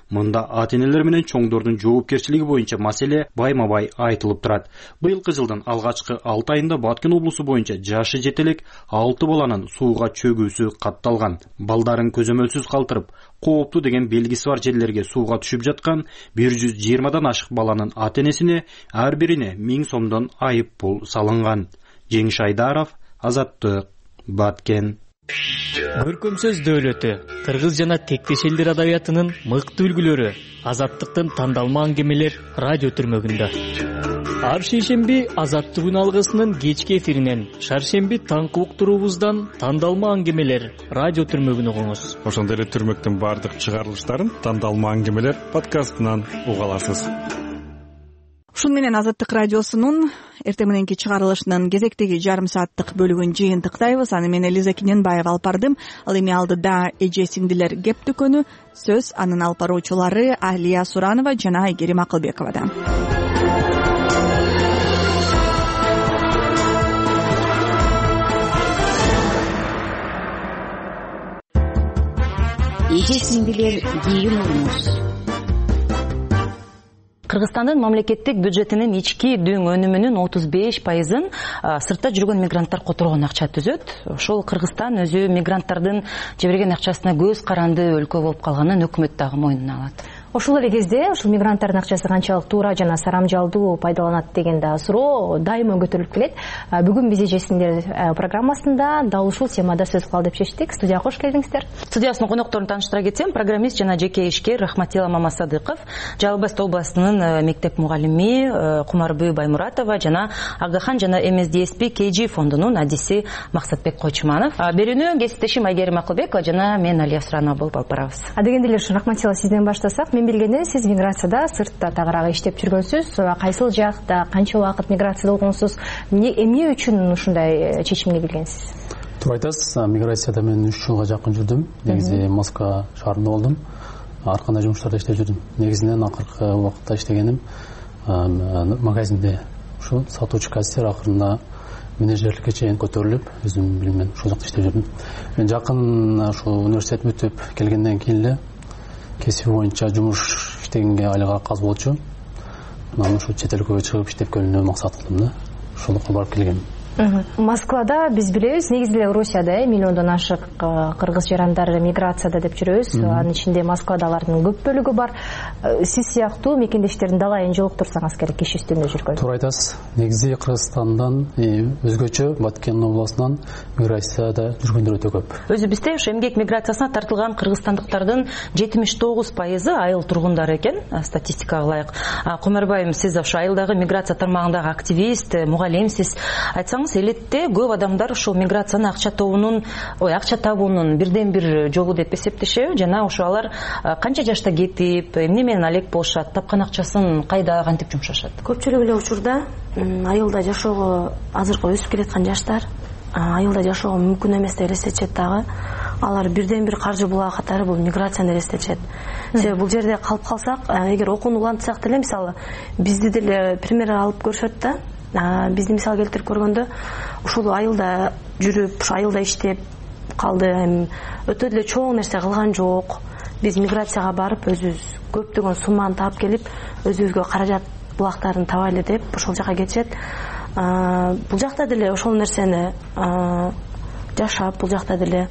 Мында ата-энелер менен чоңдордун жоопкерчилиги боюнча маселе байма-бай айтылып турат. Быйылкы жылдын алгачкы алты айында Баткен облусу боюнча жашы жете элек алты баланын сууга чөгүүсү катталган. Балдарын көзөмөлсүз калтырып, кооптуу деген белгиси бар жерлерге сууга түшүп жаткан бир жүз жыйырмадан ашык баланын ата-энесине ар бирине миң сомдон айып пул салынган. Жеңиш Айдаров, Азаттык, Баткен. Көркөмсөз дөөлөтү, кыргыз жана тектеш элдер адабиятынын мыкты үлгүлөрү, Азаттыктын тандалма аңгемелер радио түрмөгүндө. Ар шейшемби Азаттык күн алгысынын кечки эфиринен, шаршемби таңкы уктуруубуздан тандалма аңгемелер радио түрмөгүн угуңуз. Ошондой эле түрмөктүн бардык чыгарылыштарын тандалма аңгемелер подкастынан уга аласыз. Ушун менен Азаттык радиосунун эртең мененки чыгарылышынын кезектеги жарым сааттык бөлүгүн жыйынтыктайбыз. Аны мен Элиза Кененбаева алып бардым. Ал эми алдыда эже сиңдилер кеп дүкөнү, сөз анын алып баруучулары Алия Суранова жана Айгерим Акылбековада. Эже сиңдилер кийин угуңуз. Кыргызстандын мамлекеттик бюджетинин ички дүң өнүмүнүн отуз беш пайызын сыртта жүргөн мигранттар которгон акча түзөт. Ошол Кыргызстан өзү мигранттардын жиберген акчасына көз каранды өлкө болуп калганын өкмөт дагы мойнуна алат. Ошол эле кезде ушул мигранттардын акчасы канчалык туура жана сарамжалдуу пайдаланат деген да суроо дайыма көтөрүлүп келет. Бүгүн биз эже сиңдилер программасында дал ушул темада сөз кылалы деп чечтик. Студияга кош келдиңиздер. Студиясынын конокторун тааныштыра кетсем, программист жана жеке ишкер Рахматила Мамасадыков, Жалал Абад областынын мектеп мугалими Кумарбүй Баймуратова жана Агахан жана эм эс ди эс пи кей джи фондунун адиси Максатбек Койчуманов. Берүүнү кесиптешим Айгерим Акылбекова жана мен Алия Суранова болуп алып барабыз. Адегенде эле Рахматила сизден баштасак, мен билгенде сиз миграцияда сыртта тагыраак иштеп жүргөнсүз. Кайсыл жакта, канча убакыт миграцияда болгонсуз? Эмне үчүн ушундай чечимге келгенсиз? Туура айтасыз. Миграцияда мен үч жылга жакын жүрдүм. Негизи Москва шаарында болдум. Ар кандай жумуштарда иштеп жүрдүм. Негизинен акыркы убакытта иштегеним магазинде, ушу сатуучу кассир, акырында менеджерликке чейин көтөрүлүп, өзүм билиммен ушул жакта иштеп жүрдүм. Мен жакын ушул университет бүтүп келгенден кийин эле кесиби боюнча жумуш иштегенге айылга каз болчу. Мен ушу чет элге чыгып иштеп келүүнү максат кылдым да. Ошондук барып келгем. Москвада биз билебиз, негизи эле Россияда миллиондон ашык кыргыз жарандары миграцияда деп жүрөбүз. Анын ичинде Москвада алардын көп бөлүгү бар. Сиз сыяктуу мекендештердин далайын жолуктурсаңыз керек иш үстүндө жүргөн. Туура айтасыз. Негизи Кыргызстандан өзгөчө Баткен облусунан миграцияда жүргөндөр өтө көп. Өзүбүздө ошо эмгек миграциясына тартылган кыргызстандыктардын жетимиш тогуз пайызы айыл тургундары экен, статистикага ылайык. Кумарбайым, сиз ошо айылдагы миграция тармагындагы активист, мугалимсиз. Айтсаңыз, элетте көп адамдар ушул миграцияны акча табуунун, ой, акча табуунун бирден бир жолу деп эсептешеби, жана ошо алар канча жашта кетип, эмне менен алек болушат, тапкан акчасын кайда кантип жумшашат? Көпчүлүк эле учурда айылда жашоого азыркы өсүп келаткан жаштар айылда жашоого мүмкүн эмес деп элестетишет дагы. Алар бирден бир каржы булагы катары бул миграцияны элестетишет. Себеби бул жерде калып калсак, эгер окууну улантсак деле, мисалы, бизди деле пример алып көрүшөт да. Бизди мисал келтирип көргөндө, ушул айылда жүрүп, ушу айылда иштеп калды, өтө деле чоң нерсе кылган жок. Биз миграцияга барып, өзүбүз көптөгөн сумманы таап келип, өзүбүзгө каражат булактарын табайлы деп ошол жака кетишет. Бул жакта деле ошол нерсени жашап, бул жакта деле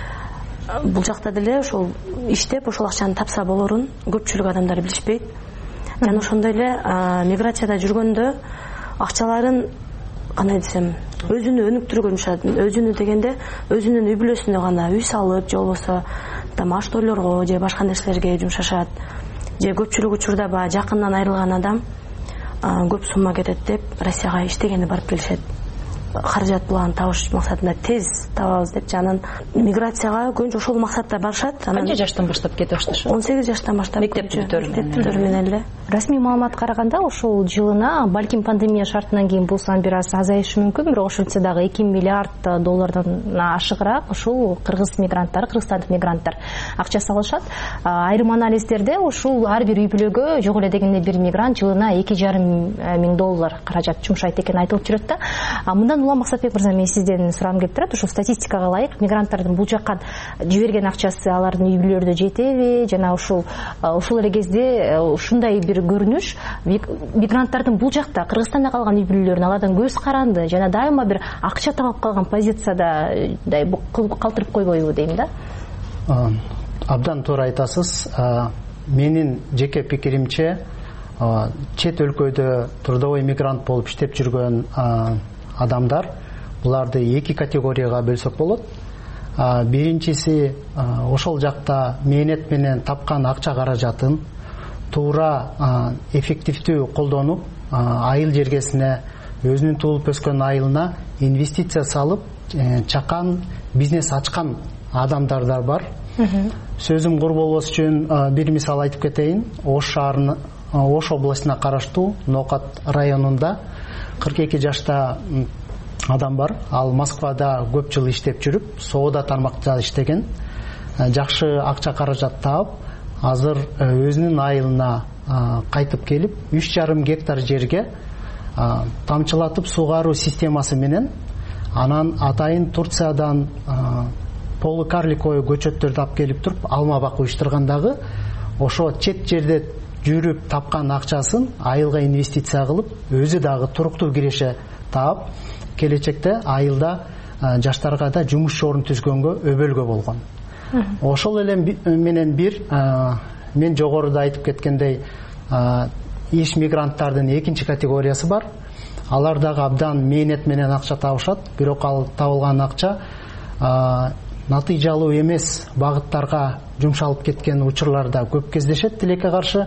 бул жакта деле ошол иштеп, ошол акчаны тапса болорун көпчүлүк адамдар билишпейт. Жана ошондой эле миграцияда жүргөндө акчаларын кандай десем, өзүнү өнүктүргөн жумшат. Өзүнү дегенде, өзүнүн үй бүлөсүнө гана үй салып, же болбосо тамаш тойлорго же башка нерселерге жумшашат. Же көпчүлүк учурда баягы жакындан айрылган адам көп сумма кетет деп Россияга иштегени барып келишет. Каражат булагын табыш максатында тез табабыз деп, жанын миграцияга көбүнчө ошол максатта барышат. Канча жаштан баштап кете башташат? он сегиз жаштан баштап. Мектеп бүтөрү менен эле. Расмий маалыматка караганда ошол жылына балким пандемия шартынан кийин бул сан бир аз азайышы мүмкүн, бирок ошентсе дагы эки миллиард доллардан ашыгыраак ушул кыргыз мигранттары, кыргызстандык мигранттар акча салышат. Айрым анализдерде ушул ар бир үй бүлөгө жок эле дегенде бир мигрант жылына эки жарым миң доллар каражат жумшайт экени айтылып жүрөт да. Мындан улам Максатбек мырза, мен сизден сурагым келип турат, ушул статистикага ылайык мигранттардын бул жакка жиберген акчасы алардын үй бүлөлөрдө жетеби жана ушул ушул эле кезде ушундай бир көрүнүш мигранттардын бул жакта Кыргызстанда калган үй бүлөлөрүн алардан көз каранды жана дайыма бир акча таап калган позицияда калтырып койбойбу дейм да. Абдан туура айтасыз. Менин жеке пикиримче чет өлкөдө трудовой мигрант болуп иштеп жүргөн адамдар буларды эки категорияга бөлсөк болот. Биринчиси ошол жакта мээнет менен тапкан акча каражатын туура эффективдүү колдонуп, айыл жергесине өзүнүн туулуп өскөн айылына инвестиция салып, чакан бизнес ачкан адамдар бар. Сөзүм кур болбос үчүн бир мисал айтып кетейин. Ош шаарынын Ош областына караштуу Нокат районунда кырк эки жашта адам бар. Ал Москвада көп жыл иштеп жүрүп, соода тармакта иштеген. Жакшы акча каражат таап, азыр өзүнүн айылына кайтып келип, үч жарым гектар жерге тамчылатып сугаруу системасы менен, анан атайын Турциядан полукарликовый көчөттөрдү алып келип туруп, алма бак уюштургандагы ошо чет жерде жүрүп тапкан акчасын айылга инвестиция кылып, өзү дагы туруктуу киреше таап, келечекте айылда жаштарга да жумуш орун түзгөнгө өбөлгө болгон. Ошол эле менен бир мен жогоруда айтып кеткендей иш мигранттардын экинчи категориясы бар. Алар дагы абдан мээнет менен акча табышат, бирок ал табылган акча натыйжалуу эмес багыттарга жумшалып кеткен учурларда көп кездешет. Тилекке каршы,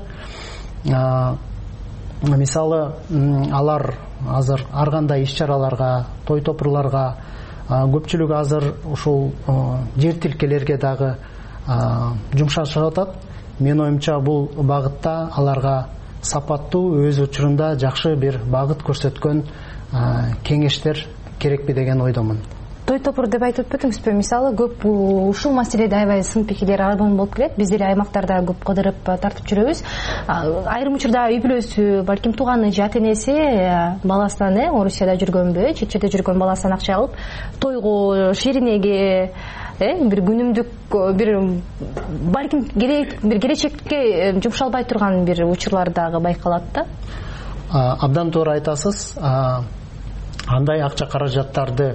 мисалы алар азыр ар кандай иш-чараларга, той топурларга, көпчүлүк азыр ушул жер тилкелерге дагы жумшашып атат. Мен оюмча бул багытта аларга сапаттуу, өз учурунда жакшы бир багыт көрсөткөн кеңештер керекпи деген ойдомун. Той топур деп айтып өтпөдүңүзбү? Мисалы көп ушул маселеде аябай сын пикирлер арбан болуп келет. Биз деле аймактарда көп кыдырып тартып жүрөбүз. Айрым учурда үй бүлөсү, балким тууганы же ата энеси баласынан, Орусияда жүргөнбү, чет жерде жүргөн баласынан акча алып, тойго, шеринеге, бир күнүмдүк, бир балким бир келечекке жумшалбай турган бир учурлар дагы байкалат да. Абдан туура айтасыз. Андай акча каражаттарды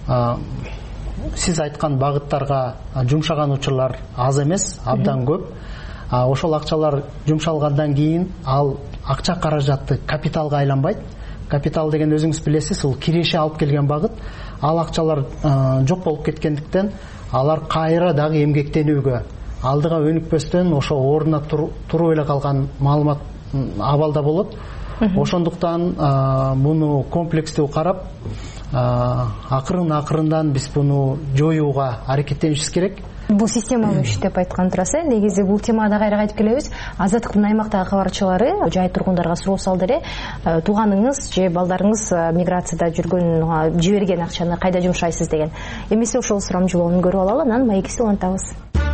сиз айткан багыттарга жумшаган учурлар аз эмес, абдан көп. Ошол акчалар жумшалгандан кийин ал акча каражаты капиталга айланбайт. Капитал деген өзүңүз билесиз, бул киреше алып келген багыт. Ал акчалар жок болуп кеткендиктен алар кайра дагы эмгектенүүгө, алдыга өнүкпөстөн ошо ордуна туруп эле калган маалымат абалда болот. Ошондуктан муну комплекстүү карап, акырын акырындан биз буну жоюуга аракеттенишибиз керек. Бул системалуу иш деп айткан турасыз. Негизи бул темада кайра кайтып келебиз. Азаттыктын аймактагы кабарчылары жай тургундарга суроо салды эле, тууганыңыз же балдарыңыз миграцияда жүргөн, жиберген акчаны кайда жумшайсыз деген. Эмесе ошол сурамдын жообун көрүп алалы, анан маекиси улантабыз.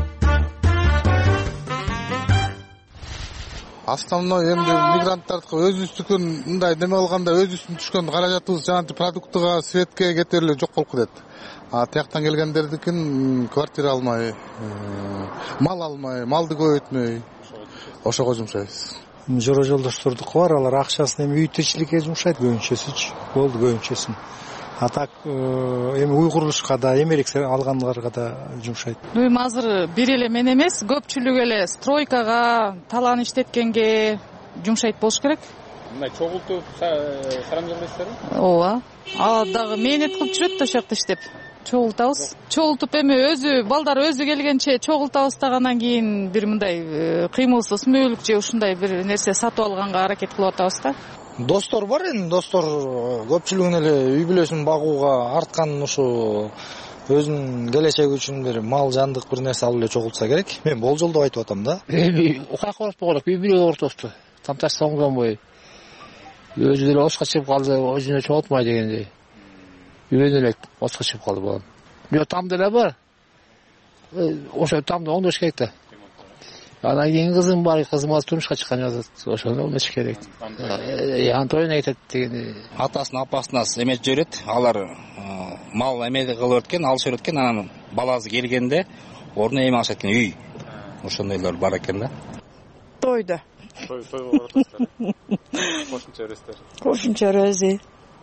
Основной эми мигранттардыкы өзүбүздүкүн мындай неме кылганда өзүбүздүн түшкөн каражатыбыз жанагы продуктыга, светке кетери эле жок болуп кетет. А тияктан келгендердикин квартира алмай, мал алмай, малды көбөйтмөй ошого жумшайбыз. Жора жолдоштордуку бар, алар акчасын эми үй тиричиликке жумшайт көбүнчөсүчү. Болду көбүнчөсүн. А так эми уй курулушка да, эмерик алгандарга да жумшайт. Ну эми азыр бир эле мен эмес, көпчүлүк эле стройкага, талан иштеткенге жумшайт болуш керек. Мына чогултуп сарамжалдайсыздарбы? Ооба. А дагы мээнет кылып жүрөт да ошол жакта иштеп. Чогултабыз. Чогултуп эми өзү балдар өзү келгенче чогултабыз да, андан кийин бир мындай кыймылсыз мүлк же ушундай бир нерсе сатып алганга аракет кылып атабыз да. Достор бар эми, достор көпчүлүгүн эле үй бүлөсүн багууга арткан, ушу өзүнүн келечеги үчүн бир мал жандык бир нерсе алып эле чогултса керек. Мен болжол деп айтып атам да. Эми каяка барып койгон үй бүлө ортосунда. тамташ соңгонбой өзү деле ошко чыгып калды, өзүнө чогултмай дегендей. Үйрөнө элек ошко чыгып калды балам. Мен там деле бар. Ошо тамды оңдош керек да. Анан кийин кызым бар, кызым азыр турмушка чыккан жазат. Ошону эмеш керек. Ян тойуна кетет дегендей. Атасын апасына эме жиберет, алар мал эме кылып өткөн, алып жүрөт экен, анан баласы келгенде ордуна эме алышат экен, үй. Ошондойлор бар экен да. Тойда. Той тойго барасыздар. Кошумча өрөсүздөр. Кошумча өрөсү.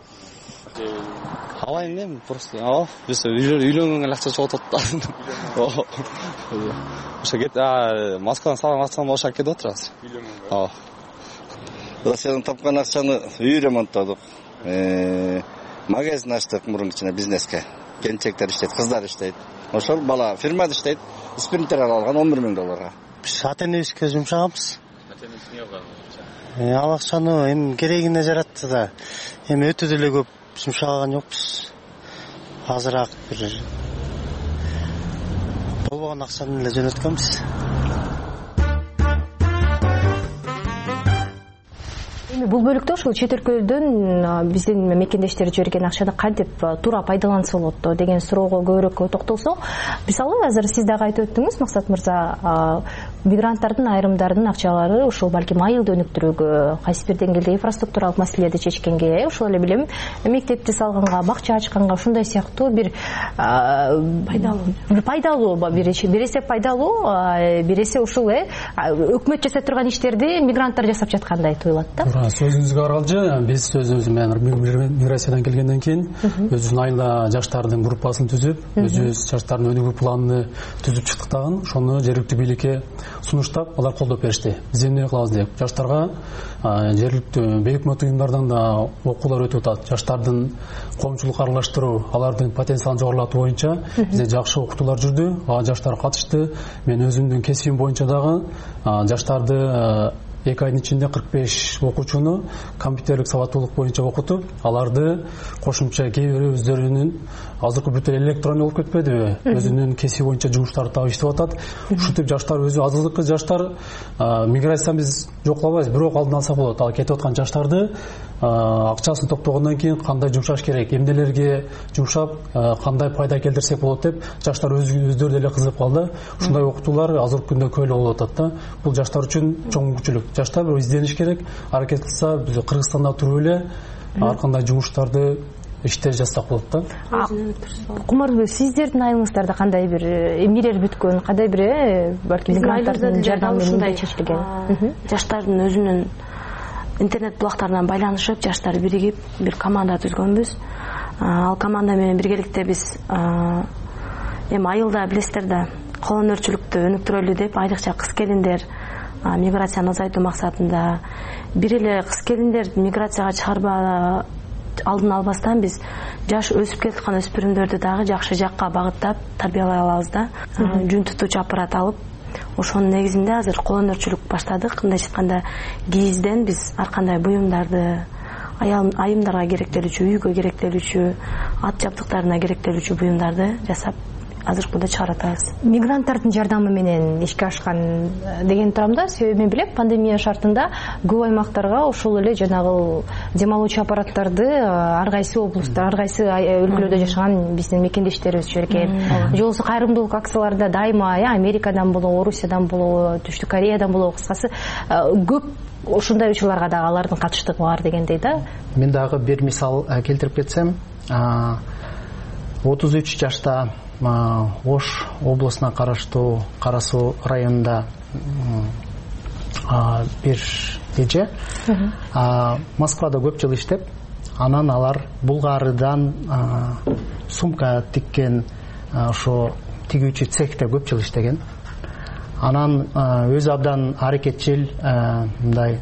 Алайын эми просто. Ооба, биз үйлөнгөнгө акча чогулуп атат. Ошо кет, Москвадан салган акчаны ошо кетип отур азыр. Үйлөнгөнгө. Ооба. Россиядан тапкан акчаны үй ремонттадык. Э, магазин ачтык мурун кичине бизнеске. Келинчектер иштейт, кыздар иштейт. Ошол бала фирмада иштейт. Спринтер алган он бир миң долларга. Биз ата-энебизге жумшаганбыз. Ата-энебиз эмне кылган? Ал акчаны эми керегине жаратты да. Эми өтө деле көп жумшаган жокпуз. Азыраак бир болбогон акчаны эле жөнөткөнбүз. Эми бул бөлүктө ошол чет өлкөдөн биздин мекендештер жиберген акчаны кантип туура пайдаланса болот деген суроого көбүрөөк токтолсок, мисалы азыр сиз дагы айтып өттүңүз, Максат мырза, мигранттардын айрымдарынын акчалары ушул балким айылды өнүктүрүүгө, кайсы бир деңгээлде инфраструктуралык маселелерди чечкенге, ошол эле билем мектепти салганга, бакча ачканга, ушундай сыяктуу бир пайдалуу, бир пайдалуу, биресе пайдалуу, биресе ушул э өкмөт жасап турган иштерди мигранттар жасап жаткандай туюлат да. Сөзүңүзгө каралжы, биз өзүбүз менен миграциядан келгенден кийин өзүбүздүн айылда жаштардын группасын түзүп, өзүбүз жаштардын өнүгүү планын түзүп чыктык дагы. Ошону жергиликтүү бийликке сунуштап, алар колдоп беришти. Биз эмне кылабыз деп, жаштарга жергиликтүү бейөкмөттүк уюмдардан да окуулар өтүп атат. Жаштардын коомчулукка аралаштыруу, алардын потенциалын жогорулатуу боюнча бизде жакшы окутуулар жүрдү. Ага жаштар катышты. Мен өзүмдүн кесибим боюнча дагы жаштарды эки айдын ичинде кырк беш окуучуну компьютерлик сабаттуулук боюнча окутуп, аларды кошумча кээ бирөө өздөрүнүн азыркы бүт электрон болуп кетпедиби, өзүнүн кесиби боюнча жумуштарды таап иштеп атат. Ушинтип жаштар өзү азыркы жаштар миграцияны биз жокламайбыз, бирок алдын алсак болот. Ал кетип аткан жаштарды акчасын топтогондон кийин кандай жумшаш керек, эмнелерге жумшап кандай пайда келтирсек болот деп жаштар өздөрү деле кызыгып калды. Ушундай окутуулар азыркы күндө көбүрөөк болуп атат да. Бул жаштар үчүн чоң мүмкүнчүлүк. Жаштар бир издениш керек, аракет кылса биз Кыргызстанда туруп эле ар кандай жумуштарды иштер жазсак болот да. Кумар, сиздердин айылыңыздарда кандай бир эмнелер бүткөн, кандай бир балким мигранттардын жардамы менен чечилген? Жаштардын өзүнүн интернет булактарынан байланышып, жаштар биригип бир команда түзгөнбүз. Ал команда менен биргеликте биз эми айылда билесиздер да, кол өнөрчүлүктү өнүктүрөлү деп айрыкча кыз келиндер миграцияны азайтуу максатында бир эле кыз келиндер миграцияга чыгарба алдын албастан биз жаш өсүп кеткан өспүрүмдөрдү дагы жакшы жакка багыттап тарбиялай алабыз да. Жөн тутуучу аппарат алып, ошонун негизинде азыр кол өнөрчүлүк баштадык. Мындайча айтканда кийизден биз ар кандай буюмдарды, айымдарга керектелүүчү, үйгө керектелүүчү, ат жабдыктарына керектелүүчү буюмдарды жасап азыркы күндө чыгаратабыз. Мигранттардын жардамы менен ишке ашкан деген турам да, себеби мен билем, пандемия шартында көп аймактарга ошол эле жанагы дем алуучу аппараттарды ар кайсы облустар, ар кайсы өлкөлөрдө жашаган биздин мекендештерибиз жиберген. Же болбосо кайрымдуулук акцияларында дайыма Америкадан болобу, Орусиядан болобу, Түштүк Кореядан болобу, кыскасы көп ошондой учурларга дагы алардын катыштыгы бар дегендей да. Мен дагы бир мисал келтирип кетсем, отуз үч жашта Ош облусуна караштуу Кара Суу районунда бир эже Москвада көп жыл иштеп, анан алар Булгарыдан сумка тиккен ошо тигүүчү цехте көп жыл иштеген. Анан өзү абдан аракетчил, мындай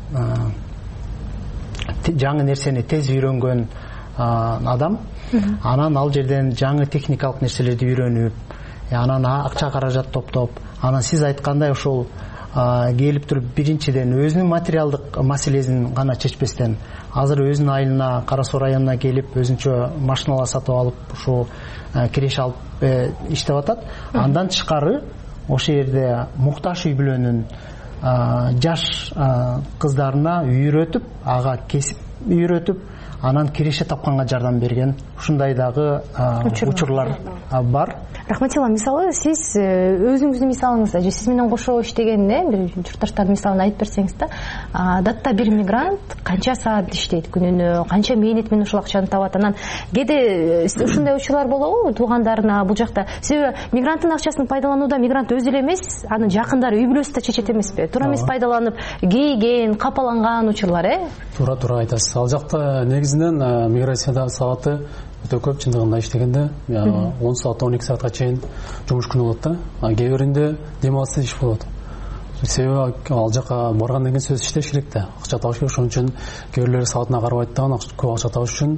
жаңы нерсени тез үйрөнгөн адам. Анан ал жерден жаңы техникалык нерселерди үйрөнүп, анан акча каражат топтоп, анан сиз айткандай ошол келип туруп биринчиден өзүнүн материалдык маселесин гана чечпестен, азыр өзүнүн айылына, Кара Суу районуна келип өзүнчө машиналар сатып алып, ошо киреш алып иштеп атат. Андан тышкары ошол жерде мукташ үй бүлөнүн жаш кыздарына үйрөтүп, ага кесип үйрөтүп, анан киреше тапканга жардам берген ушундай дагы учурлар бар. Рахматилла, мисалы сиз өзүңүздүн мисалыңызда же сиз менен кошо иштеген бир журтташтардын мисалын айтып берсеңиз да, датта бир мигрант канча саат иштейт күнүнө, канча мээнет менен ушул акчаны табат? Анан кээде ушундай учурлар болобу туугандарына бул жакта? Себеби мигранттын акчасын пайдаланууда мигрант өзү эле эмес, анын жакындары, үй бүлөсү да чечет эмеспи? Туура эмес пайдаланып, кейген, капаланган учурлар, э? Туура, туура айтасыз. Ал жакта негизинен миграцияда сааты өтө көп, чындыгында иштегенде он саат, он эки саатка чейин жумуш күнү болот да. Кээ биринде демалыссыз иш болот. Себеби ал жака баргандан кийин сөзсүз иштеш керек да, акча табыш керек. Ошон үчүн кээ бирлер саатына карабайт да, көп акча табыш үчүн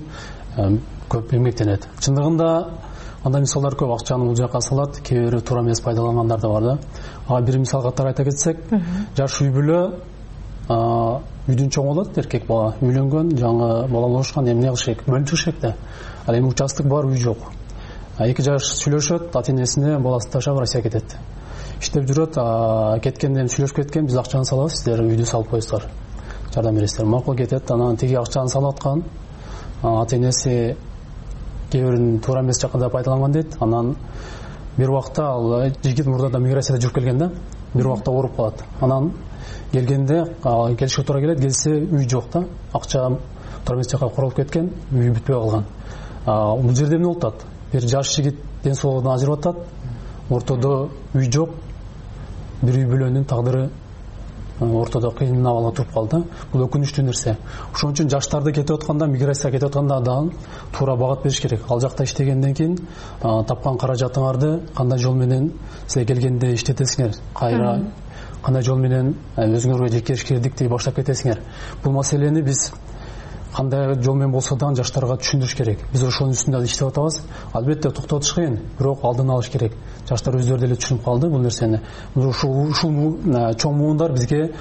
көп эмгектенет. Чындыгында андай мисалдар көп, акчаны бул жака салат, кээ бири туура эмес пайдалангандар да бар да. Ага бир мисал катары айта кетсек, жаш үй бүлө үйдүн чоң болот, эркек бала үйлөнгөн, жаңы бала болушкан, эмне кылыш керек? Бөлүнүп чыгыш керек да. Ал эми участок бар, үй жок. Эки жаш сүйлөшөт, ата-энесине баласы таштап Россияга кетет. Иштеп жүрөт, кеткенде сүйлөшүп кеткен, биз акчаны салабыз, сиздер үйдү салып коесуздар, жардам бересиздер. Макул кетет, анан тиги акчаны салып аткан, ата-энеси кээ бирин туура эмес жакында пайдаланган дейт. Анан бир убакта ал жигит мурда да миграцияда жүрүп келген да, бир убакта ооруп калат. Анан келгенде келишке туура келет, келсе үй жок да, акча туура эмес жака курулуп кеткен, үй бүтпөй калган. Бул жерде эмне болуп атат? Бир жаш жигит ден соолугунан ажырап атат, ортодо үй жок, бир үй бүлөнүн тагдыры ортодо кыйын абалга туруп калды. Бул өкүнүчтүү нерсе. Ошон үчүн жаштарды кетип атканда, миграцияга кетип атканда да туура багат бериш керек. Ал жакта иштегенден кийин тапкан каражатыңарды кандай жол менен силер келгенде иштетесиңер, кайра кандай жол менен өзүңөргө жеке ишкердикти баштап кетесиңер. Бул маселени биз кандай жол менен болсо да жаштарга түшүндүрүш керек. Биз ошонун үстүндө иштеп атабыз. Албетте токтотуш кыйын, бирок алдын алыш керек. Жаштар өздөрү деле түшүнүп калды бул нерсени. Ушул ушул чоң муундар бизге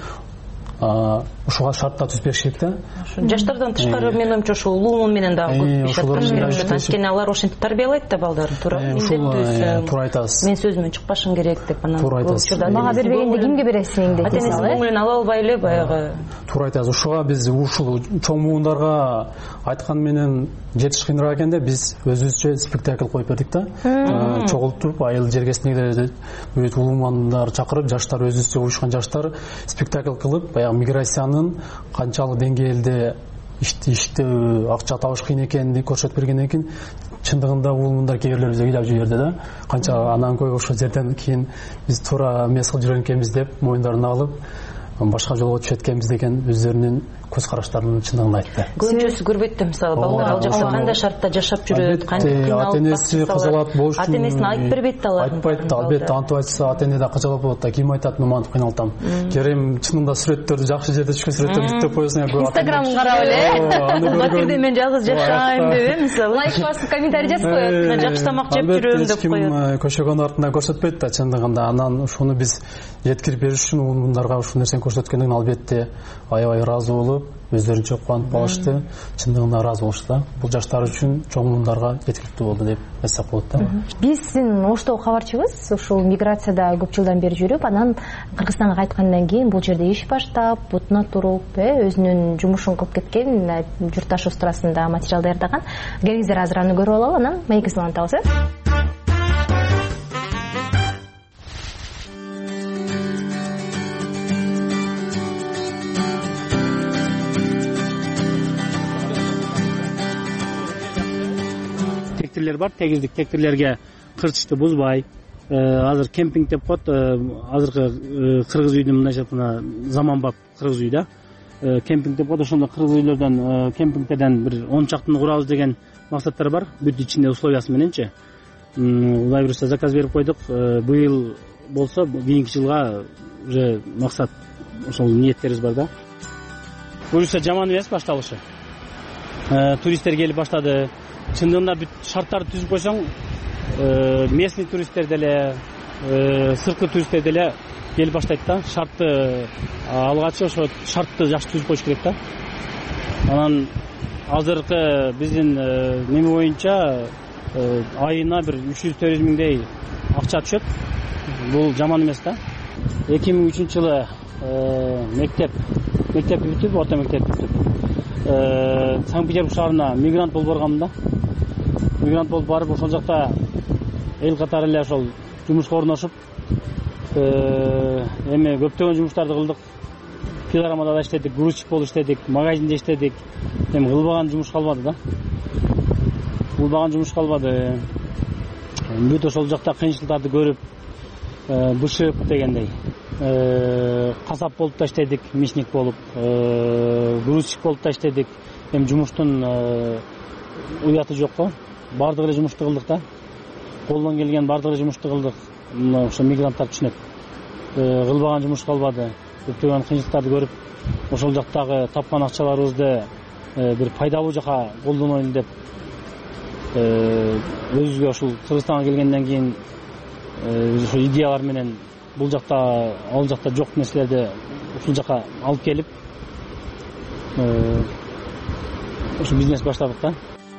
ушуга шартта түзбеш керек да. Жаштардан тышкары менин оюмча ошол улуу менен дагы көп иш аткарыш керек. Анткени алар ошентип тарбиялайт да балдарын, туура. Туура айтасыз. Мен сөзүмөн чыкпашым керек деп анан. Туура айтасыз. Мага бербегенде кимге бересиң дейт. Ата-энесинин көңүлүн ала албай эле баягы. Туура айтасыз. Ушуга биз ушул чоң муундарга айткан менен жетиш кыйыныраак экенде биз өзүбүзчө спектакль коюп бердик да. Чогултуп айыл жергесиндеги бүт улумандар чакырып, жаштар өзүбүзчө уюшкан жаштар спектакль кылып, миграциянын канчалык деңгээлде иштөө, акча табыш кыйын экенин көрсөтүп бергенден кийин чындыгында улумдар кээ бирлер бизге ыйлап жиберди да. Канча анан көй ошол жерден кийин биз туура эмес кылып жүргөн экенбиз деп моюндарына алып, башка жолго түшүп кеткенбиз деген өздөрүнүн көз караштарын чындыгында айтты. Көбүнчөсү көрбөйт да, мисалы балдар ал жакта кандай шартта жашап жүрөт, кантип кыйналып, ата-энеси кызалат болуш үчүн ата-энесине айтып бербейт да алар. Айтпайт да, албетте антип айтса ата-эне да кыжалат болот да. Ким айтат, мен мынтип кыйналтам. Керем чынында сүрөттөрдү, жакшы жерде түшкөн сүрөттөрдү жүктөп коесуң. Инстаграмды карап эле. Батирде мен жалгыз жашайм деп, мисалы. Лайк басып комментарий жазып коет. Жакшы тамак жеп жүрөм деп коет. Көчөгөн артынан көрсөтпөйт да чындыгында. Анан ушуну биз жеткирип бериш үчүн улумдарга ушул нерсени көрсөткөндөн албетте аябай ыраазы болуп, өздөрүнчө кубанып калышты. Чындыгында ыраазы болушту. Бул жаштар үчүн чоң муундарга жеткиликтүү болду деп айтсак болот да. Биздин Оштогу кабарчыбыз ушул миграцияда көп жылдан бери жүрүп, анан Кыргызстанга кайткандан кийин бул жерде иш баштап, бутуна туруп, өзүнүн жумушун кылып кеткен журтташыбыз туурасында материал даярдаган. Келиңиздер азыр аны көрүп алалы, анан маекибизди улантабыз, э? Тектирлер бар, тегиздик тектирлерге кырчышты бузбай, азыр кемпинг деп коет, азыркы кыргыз үйдүн мындайча айтканда заманбап кыргыз үй да. Кемпинг деп коет, ошондо кыргыз үйлөрдөн, кемпингтерден бир он чактыны курабыз деген максаттар бар, бүт ичинде условиясы мененчи. Кудай буюрса заказ берип койдук. Быйыл болсо кийинки жылга уже максат ошол ниеттерибиз бар да. Буюрса жаман эмес башталышы. Туристтер келип баштады. Чындыгында бүт шарттарды түзүп койсоң, местный туристтер деле, сырткы туристтер деле келип баштайт да. Шартты алгачы ошо шартты жакшы түзүп коюш керек да. Анан азыркы биздин неме боюнча айына бир үч жүз төрт жүз миңдей акча түшөт. Бул жаман эмес да. эки миң үчүнчү жылы мектеп мектепти бүтүп орто мектепти бүтүп Санкт Петербург шаарына мигрант болуп барганмын да. Мигрант болуп барып ошол жакта эл катары эле ошол жумушка орношуп эми көптөгөн жумуштарды кылдык. Пилорамада да иштедик, грузчик болуп иштедик, магазинде иштедик. Эми кылбаган жумуш калбады да. Кылбаган жумуш калбады. Бүт ошол жакта кыйынчылыктарды көрүп, бышып дегендей. Касап болуп да иштедик, мишник болуп, грузчик болуп да иштедик. Эми жумуштун уяты жок го. Бардык эле жумушту кылдык да. Колдон келген бардык эле жумушту кылдык. Мына ошо мигранттар түшүнөт. Кылбаган жумуш калбады. Көптөгөн кыйынчылыктарды көрүп, ошол жактагы тапкан акчаларыбызды бир пайдалуу жака колдонойлу деп өзүбүзгө ушул Кыргызстанга келгенден кийин ушул идеялар менен бул жакта ал жакта жок нерселерди ушул жака алып келип ушул бизнес баштадык да.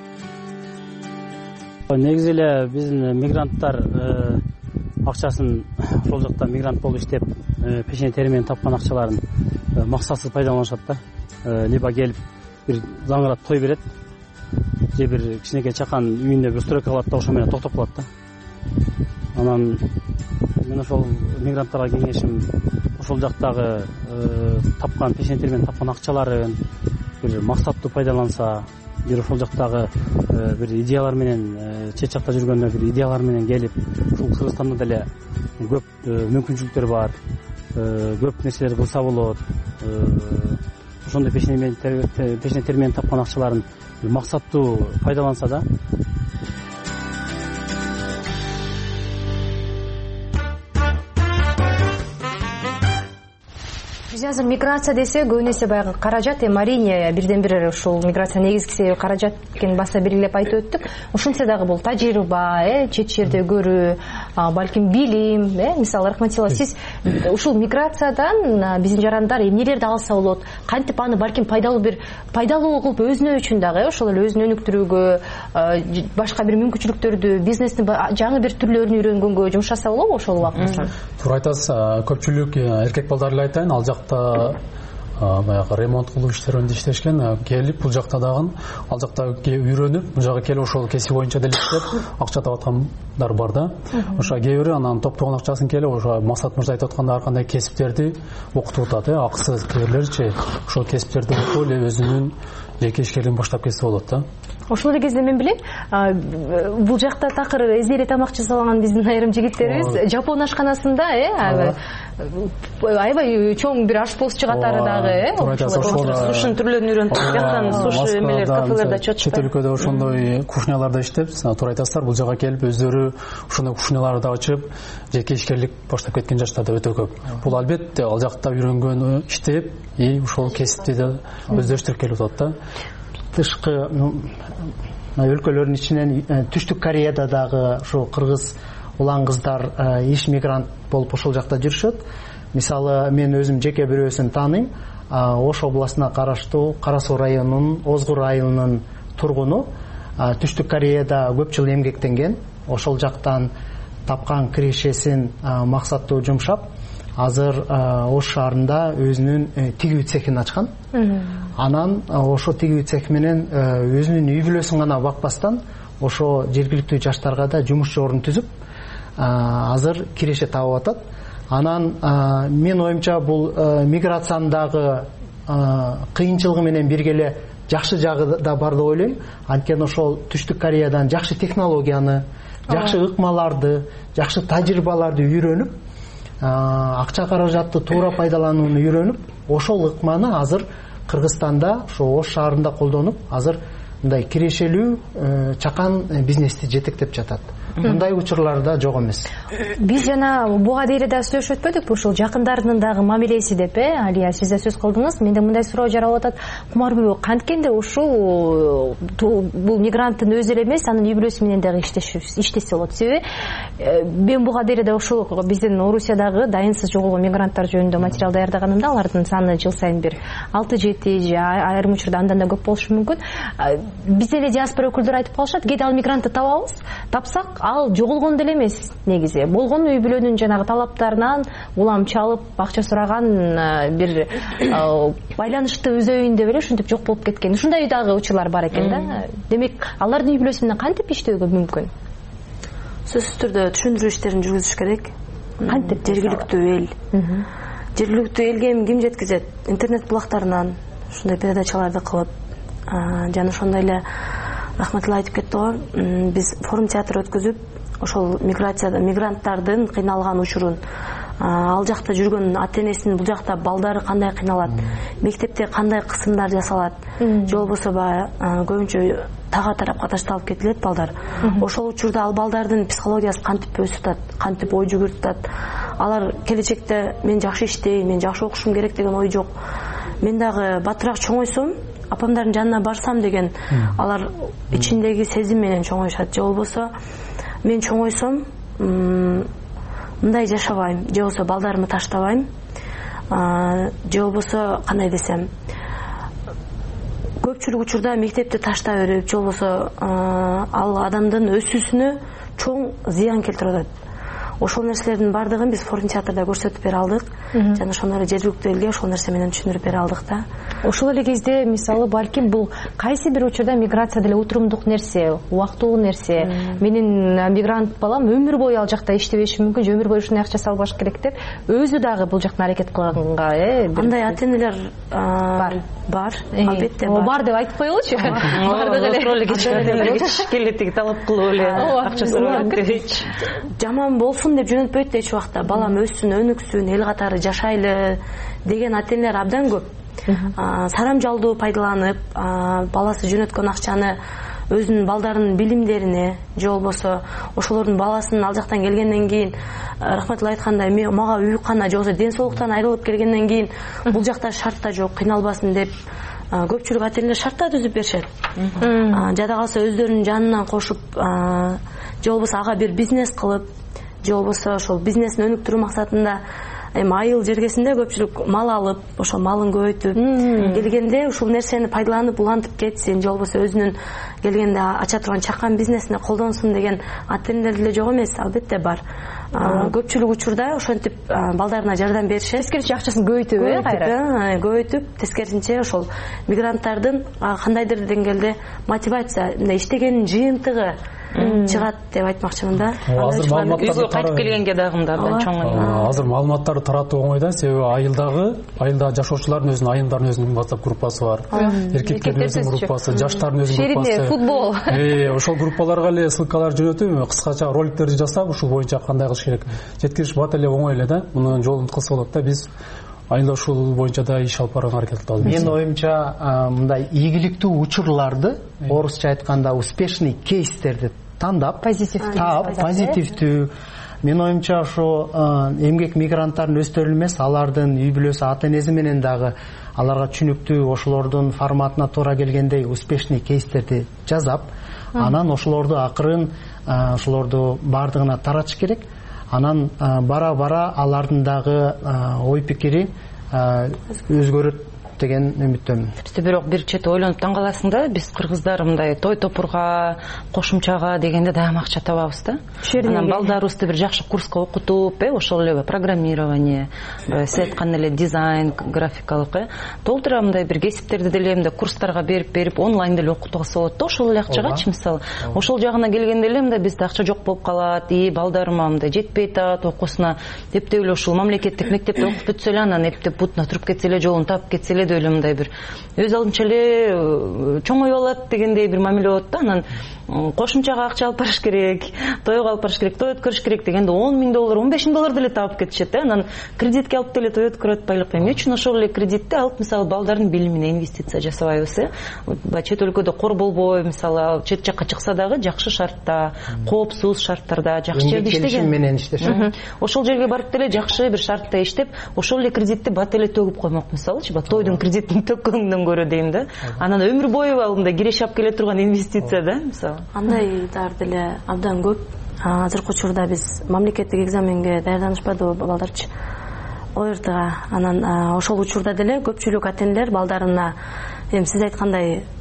Негизи эле биздин мигранттар акчасын ошол жакта мигрант болуп иштеп пешене тери менен тапкан акчаларын максатсыз пайдаланышат да. Либо келип бир заңырат той берет, же бир кичинекей чакан үйүндө бир стройка кылат да ошо менен токтоп калат да. Анан мен ошол мигранттарга кеңешим ошол жактагы тапкан пешене тери менен тапкан акчаларын бир максаттуу пайдаланса, бир ошол жактагы бир идеялар менен чет жакта жүргөндө бир идеялар менен келип, ушул Кыргызстанда деле көп мүмкүнчүлүктөр бар, көп нерселер кылса болот. Ошондой пешене тери менен тапкан акчаларын максаттуу пайдаланса да. Биз азыр миграция десе көбүн эсе баягы каражат, эми арийне бирден бир ушул миграция негизги себеби каражат экенин баса белгилеп айтып өттүк. Ошентсе дагы бул тажрыйба, э, чет жерде көрүү, балким билим, э, мисалы Рахматилла, сиз ушул миграциядан биздин жарандар эмнелерди алса болот? Кантип аны балким пайдалуу бир пайдалуу кылып өзүнө үчүн дагы, ошол эле өзүн өнүктүрүүгө, башка бир мүмкүнчүлүктөрдү, бизнестин жаңы бир түрлөрүн үйрөнгөнгө жумшаса болобу ошол убакытта? Туура айтасыз, көпчүлүк эркек балдар эле айтайын, ал жакта баягы ремонт кылуу иштеринде иштешкен, келип бул жакта дагы ал жакта үйрөнүп, бул жака келип ошол кесип боюнча деле иштеп акча таап аткандар бар да. Ошо кээ бири анан топтогон акчасын келип ошо Максат мырза айтып аткандай ар кандай кесиптерди окутуп атат, э, акысыз кээрлерчи ошол кесиптерди окуп эле өзүнүн жеке ишкерлигин баштап кетсе болот да. Ошол эле кезде мен билем, бул жакта такыр эзере тамак жасап алган биздин айрым жигиттерибиз Жапон ашканасында, э, аябай чоң бир ашпозчу катары дагы, э, сушинин түрлөрүн үйрөнүп, бияктан суши эмелер, кафелерде чочпой. Чет өлкөдө ошондой кухняларда иштеп, туура айтасыздар, бул жака келип өздөрү ошондой кухняларды ачып, жеке ишкерлик баштап кеткен жаштар да өтө көп. Бул албетте ал жакта үйрөнгөн иштеп, и ошол кесипти да өздөштүрүп келип атат да. Тышкы өлкөлөрдүн ичинен Түштүк Кореяда дагы ошо кыргыз улан кыздар иш мигрант болуп ошол жакта жүрүшөт. Мисалы мен өзүм жеке бирөөсүн тааныйм. Ош областына караштуу Кара Суу районунун Озгур айылынын тургуну. Түштүк Кореяда көп жыл эмгектенген. Ошол жактан тапкан кирешесин максаттуу жумшап, азыр Ош шаарында өзүнүн тигүү цехин ачкан. Анан ошо тигүү цех менен өзүнүн үй бүлөсүн гана бакпастан, ошо жергиликтүү жаштарга да жумуш орун түзүп, азыр киреше таап атат. Анан мен оюмча бул миграциянын дагы кыйынчылыгы менен бирге эле жакшы жагы да бар деп ойлойм. Анткени ошол Түштүк Кореядан жакшы технологияны, жакшы ыкмаларды, жакшы тажрыйбаларды үйрөнүп, акча каражатты туура пайдаланууну үйрөнүп, ошол ыкманы азыр Кыргызстанда, ошо Ош шаарында колдонуп, азыр мындай кирешелүү чакан бизнести жетектеп жатат. Мындай учурлар да жок эмес. Биз жана буга дейре да сүйлөшүп өтпөдүкпү, ушул жакындарынын дагы мамилеси деп, э, Алия, сиз да сөз кылдыңыз. Менде мындай суроо жаралып атат. Кумарбү, канткенде ушул бул мигранттын өзү эле эмес, анын үй бүлөсү менен дагы иштесе болот. Себеби мен буга дейре да ушул биздин Орусиядагы дайынсыз жоголгон мигранттар жөнүндө материал даярдаганымда алардын саны жыл сайын бир алты жети же айрым учурда андан да көп болушу мүмкүн. биз эле диаспора өкүлдөрү айтып калышат, кээде ал мигрантты табабыз, тапсак ал жоголгон деле эмес негизи. Болгон үй бүлөнүн жанагы талаптарынан улам чалып, акча сураган бир байланышты үзөйүн деп эле ушинтип жок болуп кеткен. Ушундай дагы учурлар бар экен да. Демек, алардын үй бүлөсү менен кантип иштөөгө мүмкүн? Сөзсүз түрдө түшүндүрүү иштерин жүргүзүш керек. Кантип жергиликтүү эл. Жергиликтүү элге ким жеткизет? Интернет булактарынан ушундай передачаларды кылып, жана ошондой эле Рахматулла айтып кетти го, биз форум театр өткүзүп, ошол миграцияда мигранттардын кыйналган учурун, ал жакта жүргөн ата-энесинин бул жакта балдары кандай кыйналат, мектепте кандай кысымдар жасалат, же болбосо баягы көбүнчө тага тарапка ташталып кетилет балдар. Ошол учурда ал балдардын психологиясы кантип өсүп атат, кантип ой жүгүрүп, алар келечекте мен жакшы иштейм, мен жакшы окушум керек деген ой жок. Мен дагы батыраак чоңойсом, апамдардын жанына барсам деген алар ичиндеги сезим менен чоңоюшат. Же болбосо мен чоңойсом мындай жашабайм, же болбосо балдарымды таштабайм, же болбосо кандай десем, көпчүлүк учурда мектепти таштап берип, же болбосо ал адамдын өсүүсүнө чоң зыян келтирип атат. Ошол нерселердин баардыгын биз форум театрда көрсөтүп бере алдык. Жана ошондой эле жергиликтүү элге ошол нерсе менен түшүндүрүп бере алдык да. Ошол эле кезде мисалы балким бул кайсы бир учурда миграция деле утурумдук нерсе, убактылуу нерсе. Менин мигрант балам өмүр бою ал жакта иштебеши мүмкүн, же өмүр бою ушундай акча салбаш керек деп өзү дагы бул жактан аракет кылганга, э, андай ата-энелер бар. Бар, албетте бар. Бар деп айтып коелучу. Бардыгы эле кечке талап кылып эле акча сурап кетчү. Жаман болсун деп жөнөтпөйт эч убакта. Балам өссүн, өнүксүн, эл катары жашайлы деген ата-энелер абдан көп. Сарамжалдуу пайдаланып, баласы жөнөткөн акчаны өзүнүн балдарынын билимдерине, же болбосо ошолордун баласынын ал жактан келгенден кийин, Рахматулла айткандай, мага үй кана, же болбосо ден соолуктан айрылып келгенден кийин бул жакта шарт да жок, кыйналбасын деп көпчүлүк ата-энелер шартта түзүп беришет. Жада калса өздөрүнүн жанынан кошуп, же болбосо ага бир бизнес кылып, же болбосо ошол бизнесин өнүктүрүү максатында эми айыл жергесинде көпчүлүк мал алып, ошол малын көбөйтүп келгенде ушул нерсени пайдаланып улантып кетсин, же болбосо өзүнүн келгенде ача турган чакан бизнесине колдонсун деген ата-энелер деле жок эмес, албетте бар. Көпчүлүк учурда ошентип балдарына жардам беришет. Тескерисинче акчасын көбөйтүп, э, кайра көбөйтүп, тескерисинче ошол мигранттардын кандайдыр деңгээлде мотивация, мындай иштегенин жыйынтыгы чыгат деп айтмакчымын да. Үйгө кайтып келгенге дагы мындай абдан чоң. Азыр маалыматтарды таратуу оңой да, себеби айылдагы, айылда жашоочулардын өзүнүн айылдардын өзүнүн WhatsApp группасы бар. Эркектердин өзүнүн группасы, жаштардын өзүнүн группасы. Футбол. Э, ошол группаларга эле ссылкалар жөнөтүп, кыскача роликтерди жасап, ушул боюнча кандай кылыш керек. Жеткириш бат эле оңой эле да. Мунун жолун кылса болот да. Биз айылда ушул боюнча да иш алып барганга аракет кылабыз. Менин оюмча мындай ийгиликтүү учурларды, орусча айтканда успешный кейстерди тандап, позитивдүү, таап, позитивдүү. Менин оюмча ошо эмгек мигранттардын өздөрү эмес, алардын үй бүлөсү, ата-энеси менен дагы аларга түшүнүктүү, ошолордун форматына туура келгендей успешный кейстерди жасап, анан ошолорду акырын ошолорду баардыгына таратыш керек. Анан бара-бара алардын дагы ой пикири өзгөрөт деген үмүттөмүн. Бизде бирок бир чети ойлонуп таң каласың да, биз кыргыздар мындай той топурга, кошумчага дегенде дайым акча табабыз да. Анан балдарыбызды бир жакшы курска окутуп, э, ошол эле программирование, сиз айткан эле дизайн, графикалык, э, толтура мындай бир кесиптерди деле мындай курстарга берип берип онлайн деле окутуп алса болот да, ошол эле акчагачы мисалы. Ошол жагына келгенде эле мындай бизде акча жок болуп калат, и балдарыма мындай жетпей атат окуусуна, эптеп эле ушул мамлекеттик мектепте окуп бүтсө эле анан эптеп бутуна туруп кетсе эле, жолун таап кетсе эле деп эле мындай бир өз алдынча эле чоңоюп алат дегендей бир мамиле болот да. Анан кошумчага акча алып барыш керек, тойго алып барыш керек, той өткөрүш керек дегенде он миң доллар, он беш миң доллар деле таап кетишет да. Анан кредитке алып деле той өткөрүп атпайлык. Эмне үчүн ошол эле кредитти алып, мисалы балдардын билимине инвестиция жасабайбыз, э? Баягы чет өлкөдө кор болбой, мисалы чет жакка чыкса дагы жакшы шартта, коопсуз шарттарда, жакшы жерде иштеген менен иштешет. Ошол жерге барып деле жакшы бир шартта иштеп, ошол эле кредитти бат эле төгүп коймок, мисалычы, бат тойдун кредитин төккөндөн көрө дейм да. Анан өмүр бою ал мындай киреше алып келе турган инвестиция да, мисалы. Андайдар деле абдан көп. Азыркы учурда биз мамлекеттик экзаменге даярданышпадыбы балдарчы, о эр тга. Анан ошол учурда деле көпчүлүк ата-энелер балдарына, эми сиз айткандай,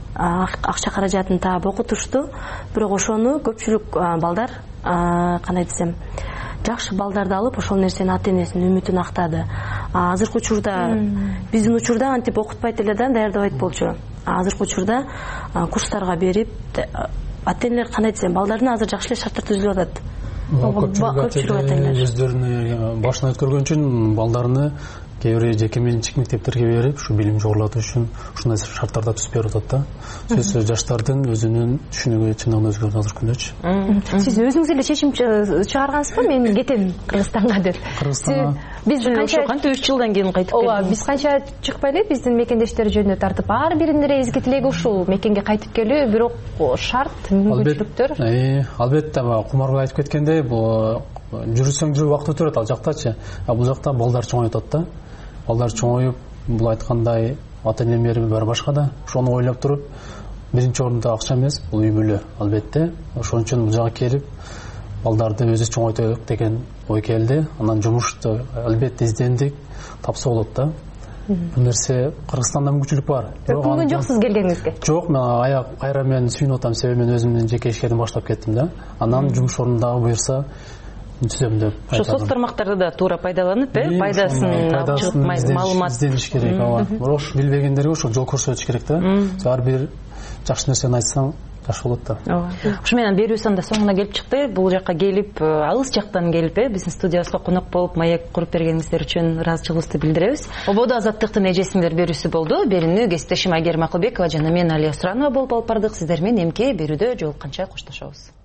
акча каражатын таап окутушту. Бирок ошону көпчүлүк балдар кандай десем жакшы балдарды алып ошол нерсени ата энесинин үмүтүн актады. Азыркы учурда биздин учурда антип окутпайт эле да, даярдабайт болчу. Азыркы учурда курстарга берип ата энелер кандай десем балдардын азыр жакшы эле шарттар түзүлүп атат. Көпчүлүк ата энелер өздөрүнүн башынан өткөргөн үчүн балдарыны кээ бир жеке менчик мектептерге берип ушу билим жогорулатуу үчүн ушундай шарттарда түзүп берип атат да. Сөзсүз жаштардын өзүнүн түшүнүгү чындыгында өзгөрдү азыркы күндөчү. Сиз өзүңүз эле чечим чыгаргансызбы, мен кетем Кыргызстанга деп? Кыргызстанга биз канча кантип үч жылдан кийин кайтып келдиңиз? Биз канча чыкпай эле биздин мекендештер жөнүндө тартып, ар биринин изги тилеги ушул мекенге кайтып келүү, бирок шарт, мүмкүнчүлүктөр. Албетте, Кумарбай айтып кеткендей, бул жүрсөң жүрүп убакыт өтүп ал жактачы. А бул жакта балдар чоңоюп атат да. Балдар чоңоюп, бул айткандай ата эне мээри бар башка да. Ошону ойлоп туруп, биринчи орунда акча эмес, бул үй бүлө албетте. Ошон үчүн бул жака келип балдарды өзү чоңойтайлык деген ой келди. Анан жумушту албетте издендик, тапса болот да. Бул нерсе Кыргызстанда мүмкүнчүлүк бар. Өкүнгөн жоксуз келгениңизге? Жок, мен аяк кайра мен сүйүнүп атам, себеби мен өзүмдүн жеке ишкерден баштап кеттим да. Анан жумуш орнундагы буюрса түзөм деп айтам. Ошо соц тармактарды да туура пайдаланып, э, пайдасын алып чыгып маалымат издениш керек, ооба. Бирок билбегендерге ошол жол көрсөтүш керек да. Ар бир жакшы нерсени айтсаң жакшы болот да. Ооба. Ушу менен берүүсүн да соңуна келип чыкты. Бул жакка келип, алыс жактан келип, э, биздин студиябызга конок болуп, маек куруп бергениңиздер үчүн ыраазычылыгыбызды билдиребиз. Ободо Азаттыктын эжесиңер берүүсү болду. Берүүнү кесиптешим Айгерим Акылбекова жана мен Алия Суранова болуп алып бардык. Сиздер менен эмки берүүдө жолукканча коштошобуз.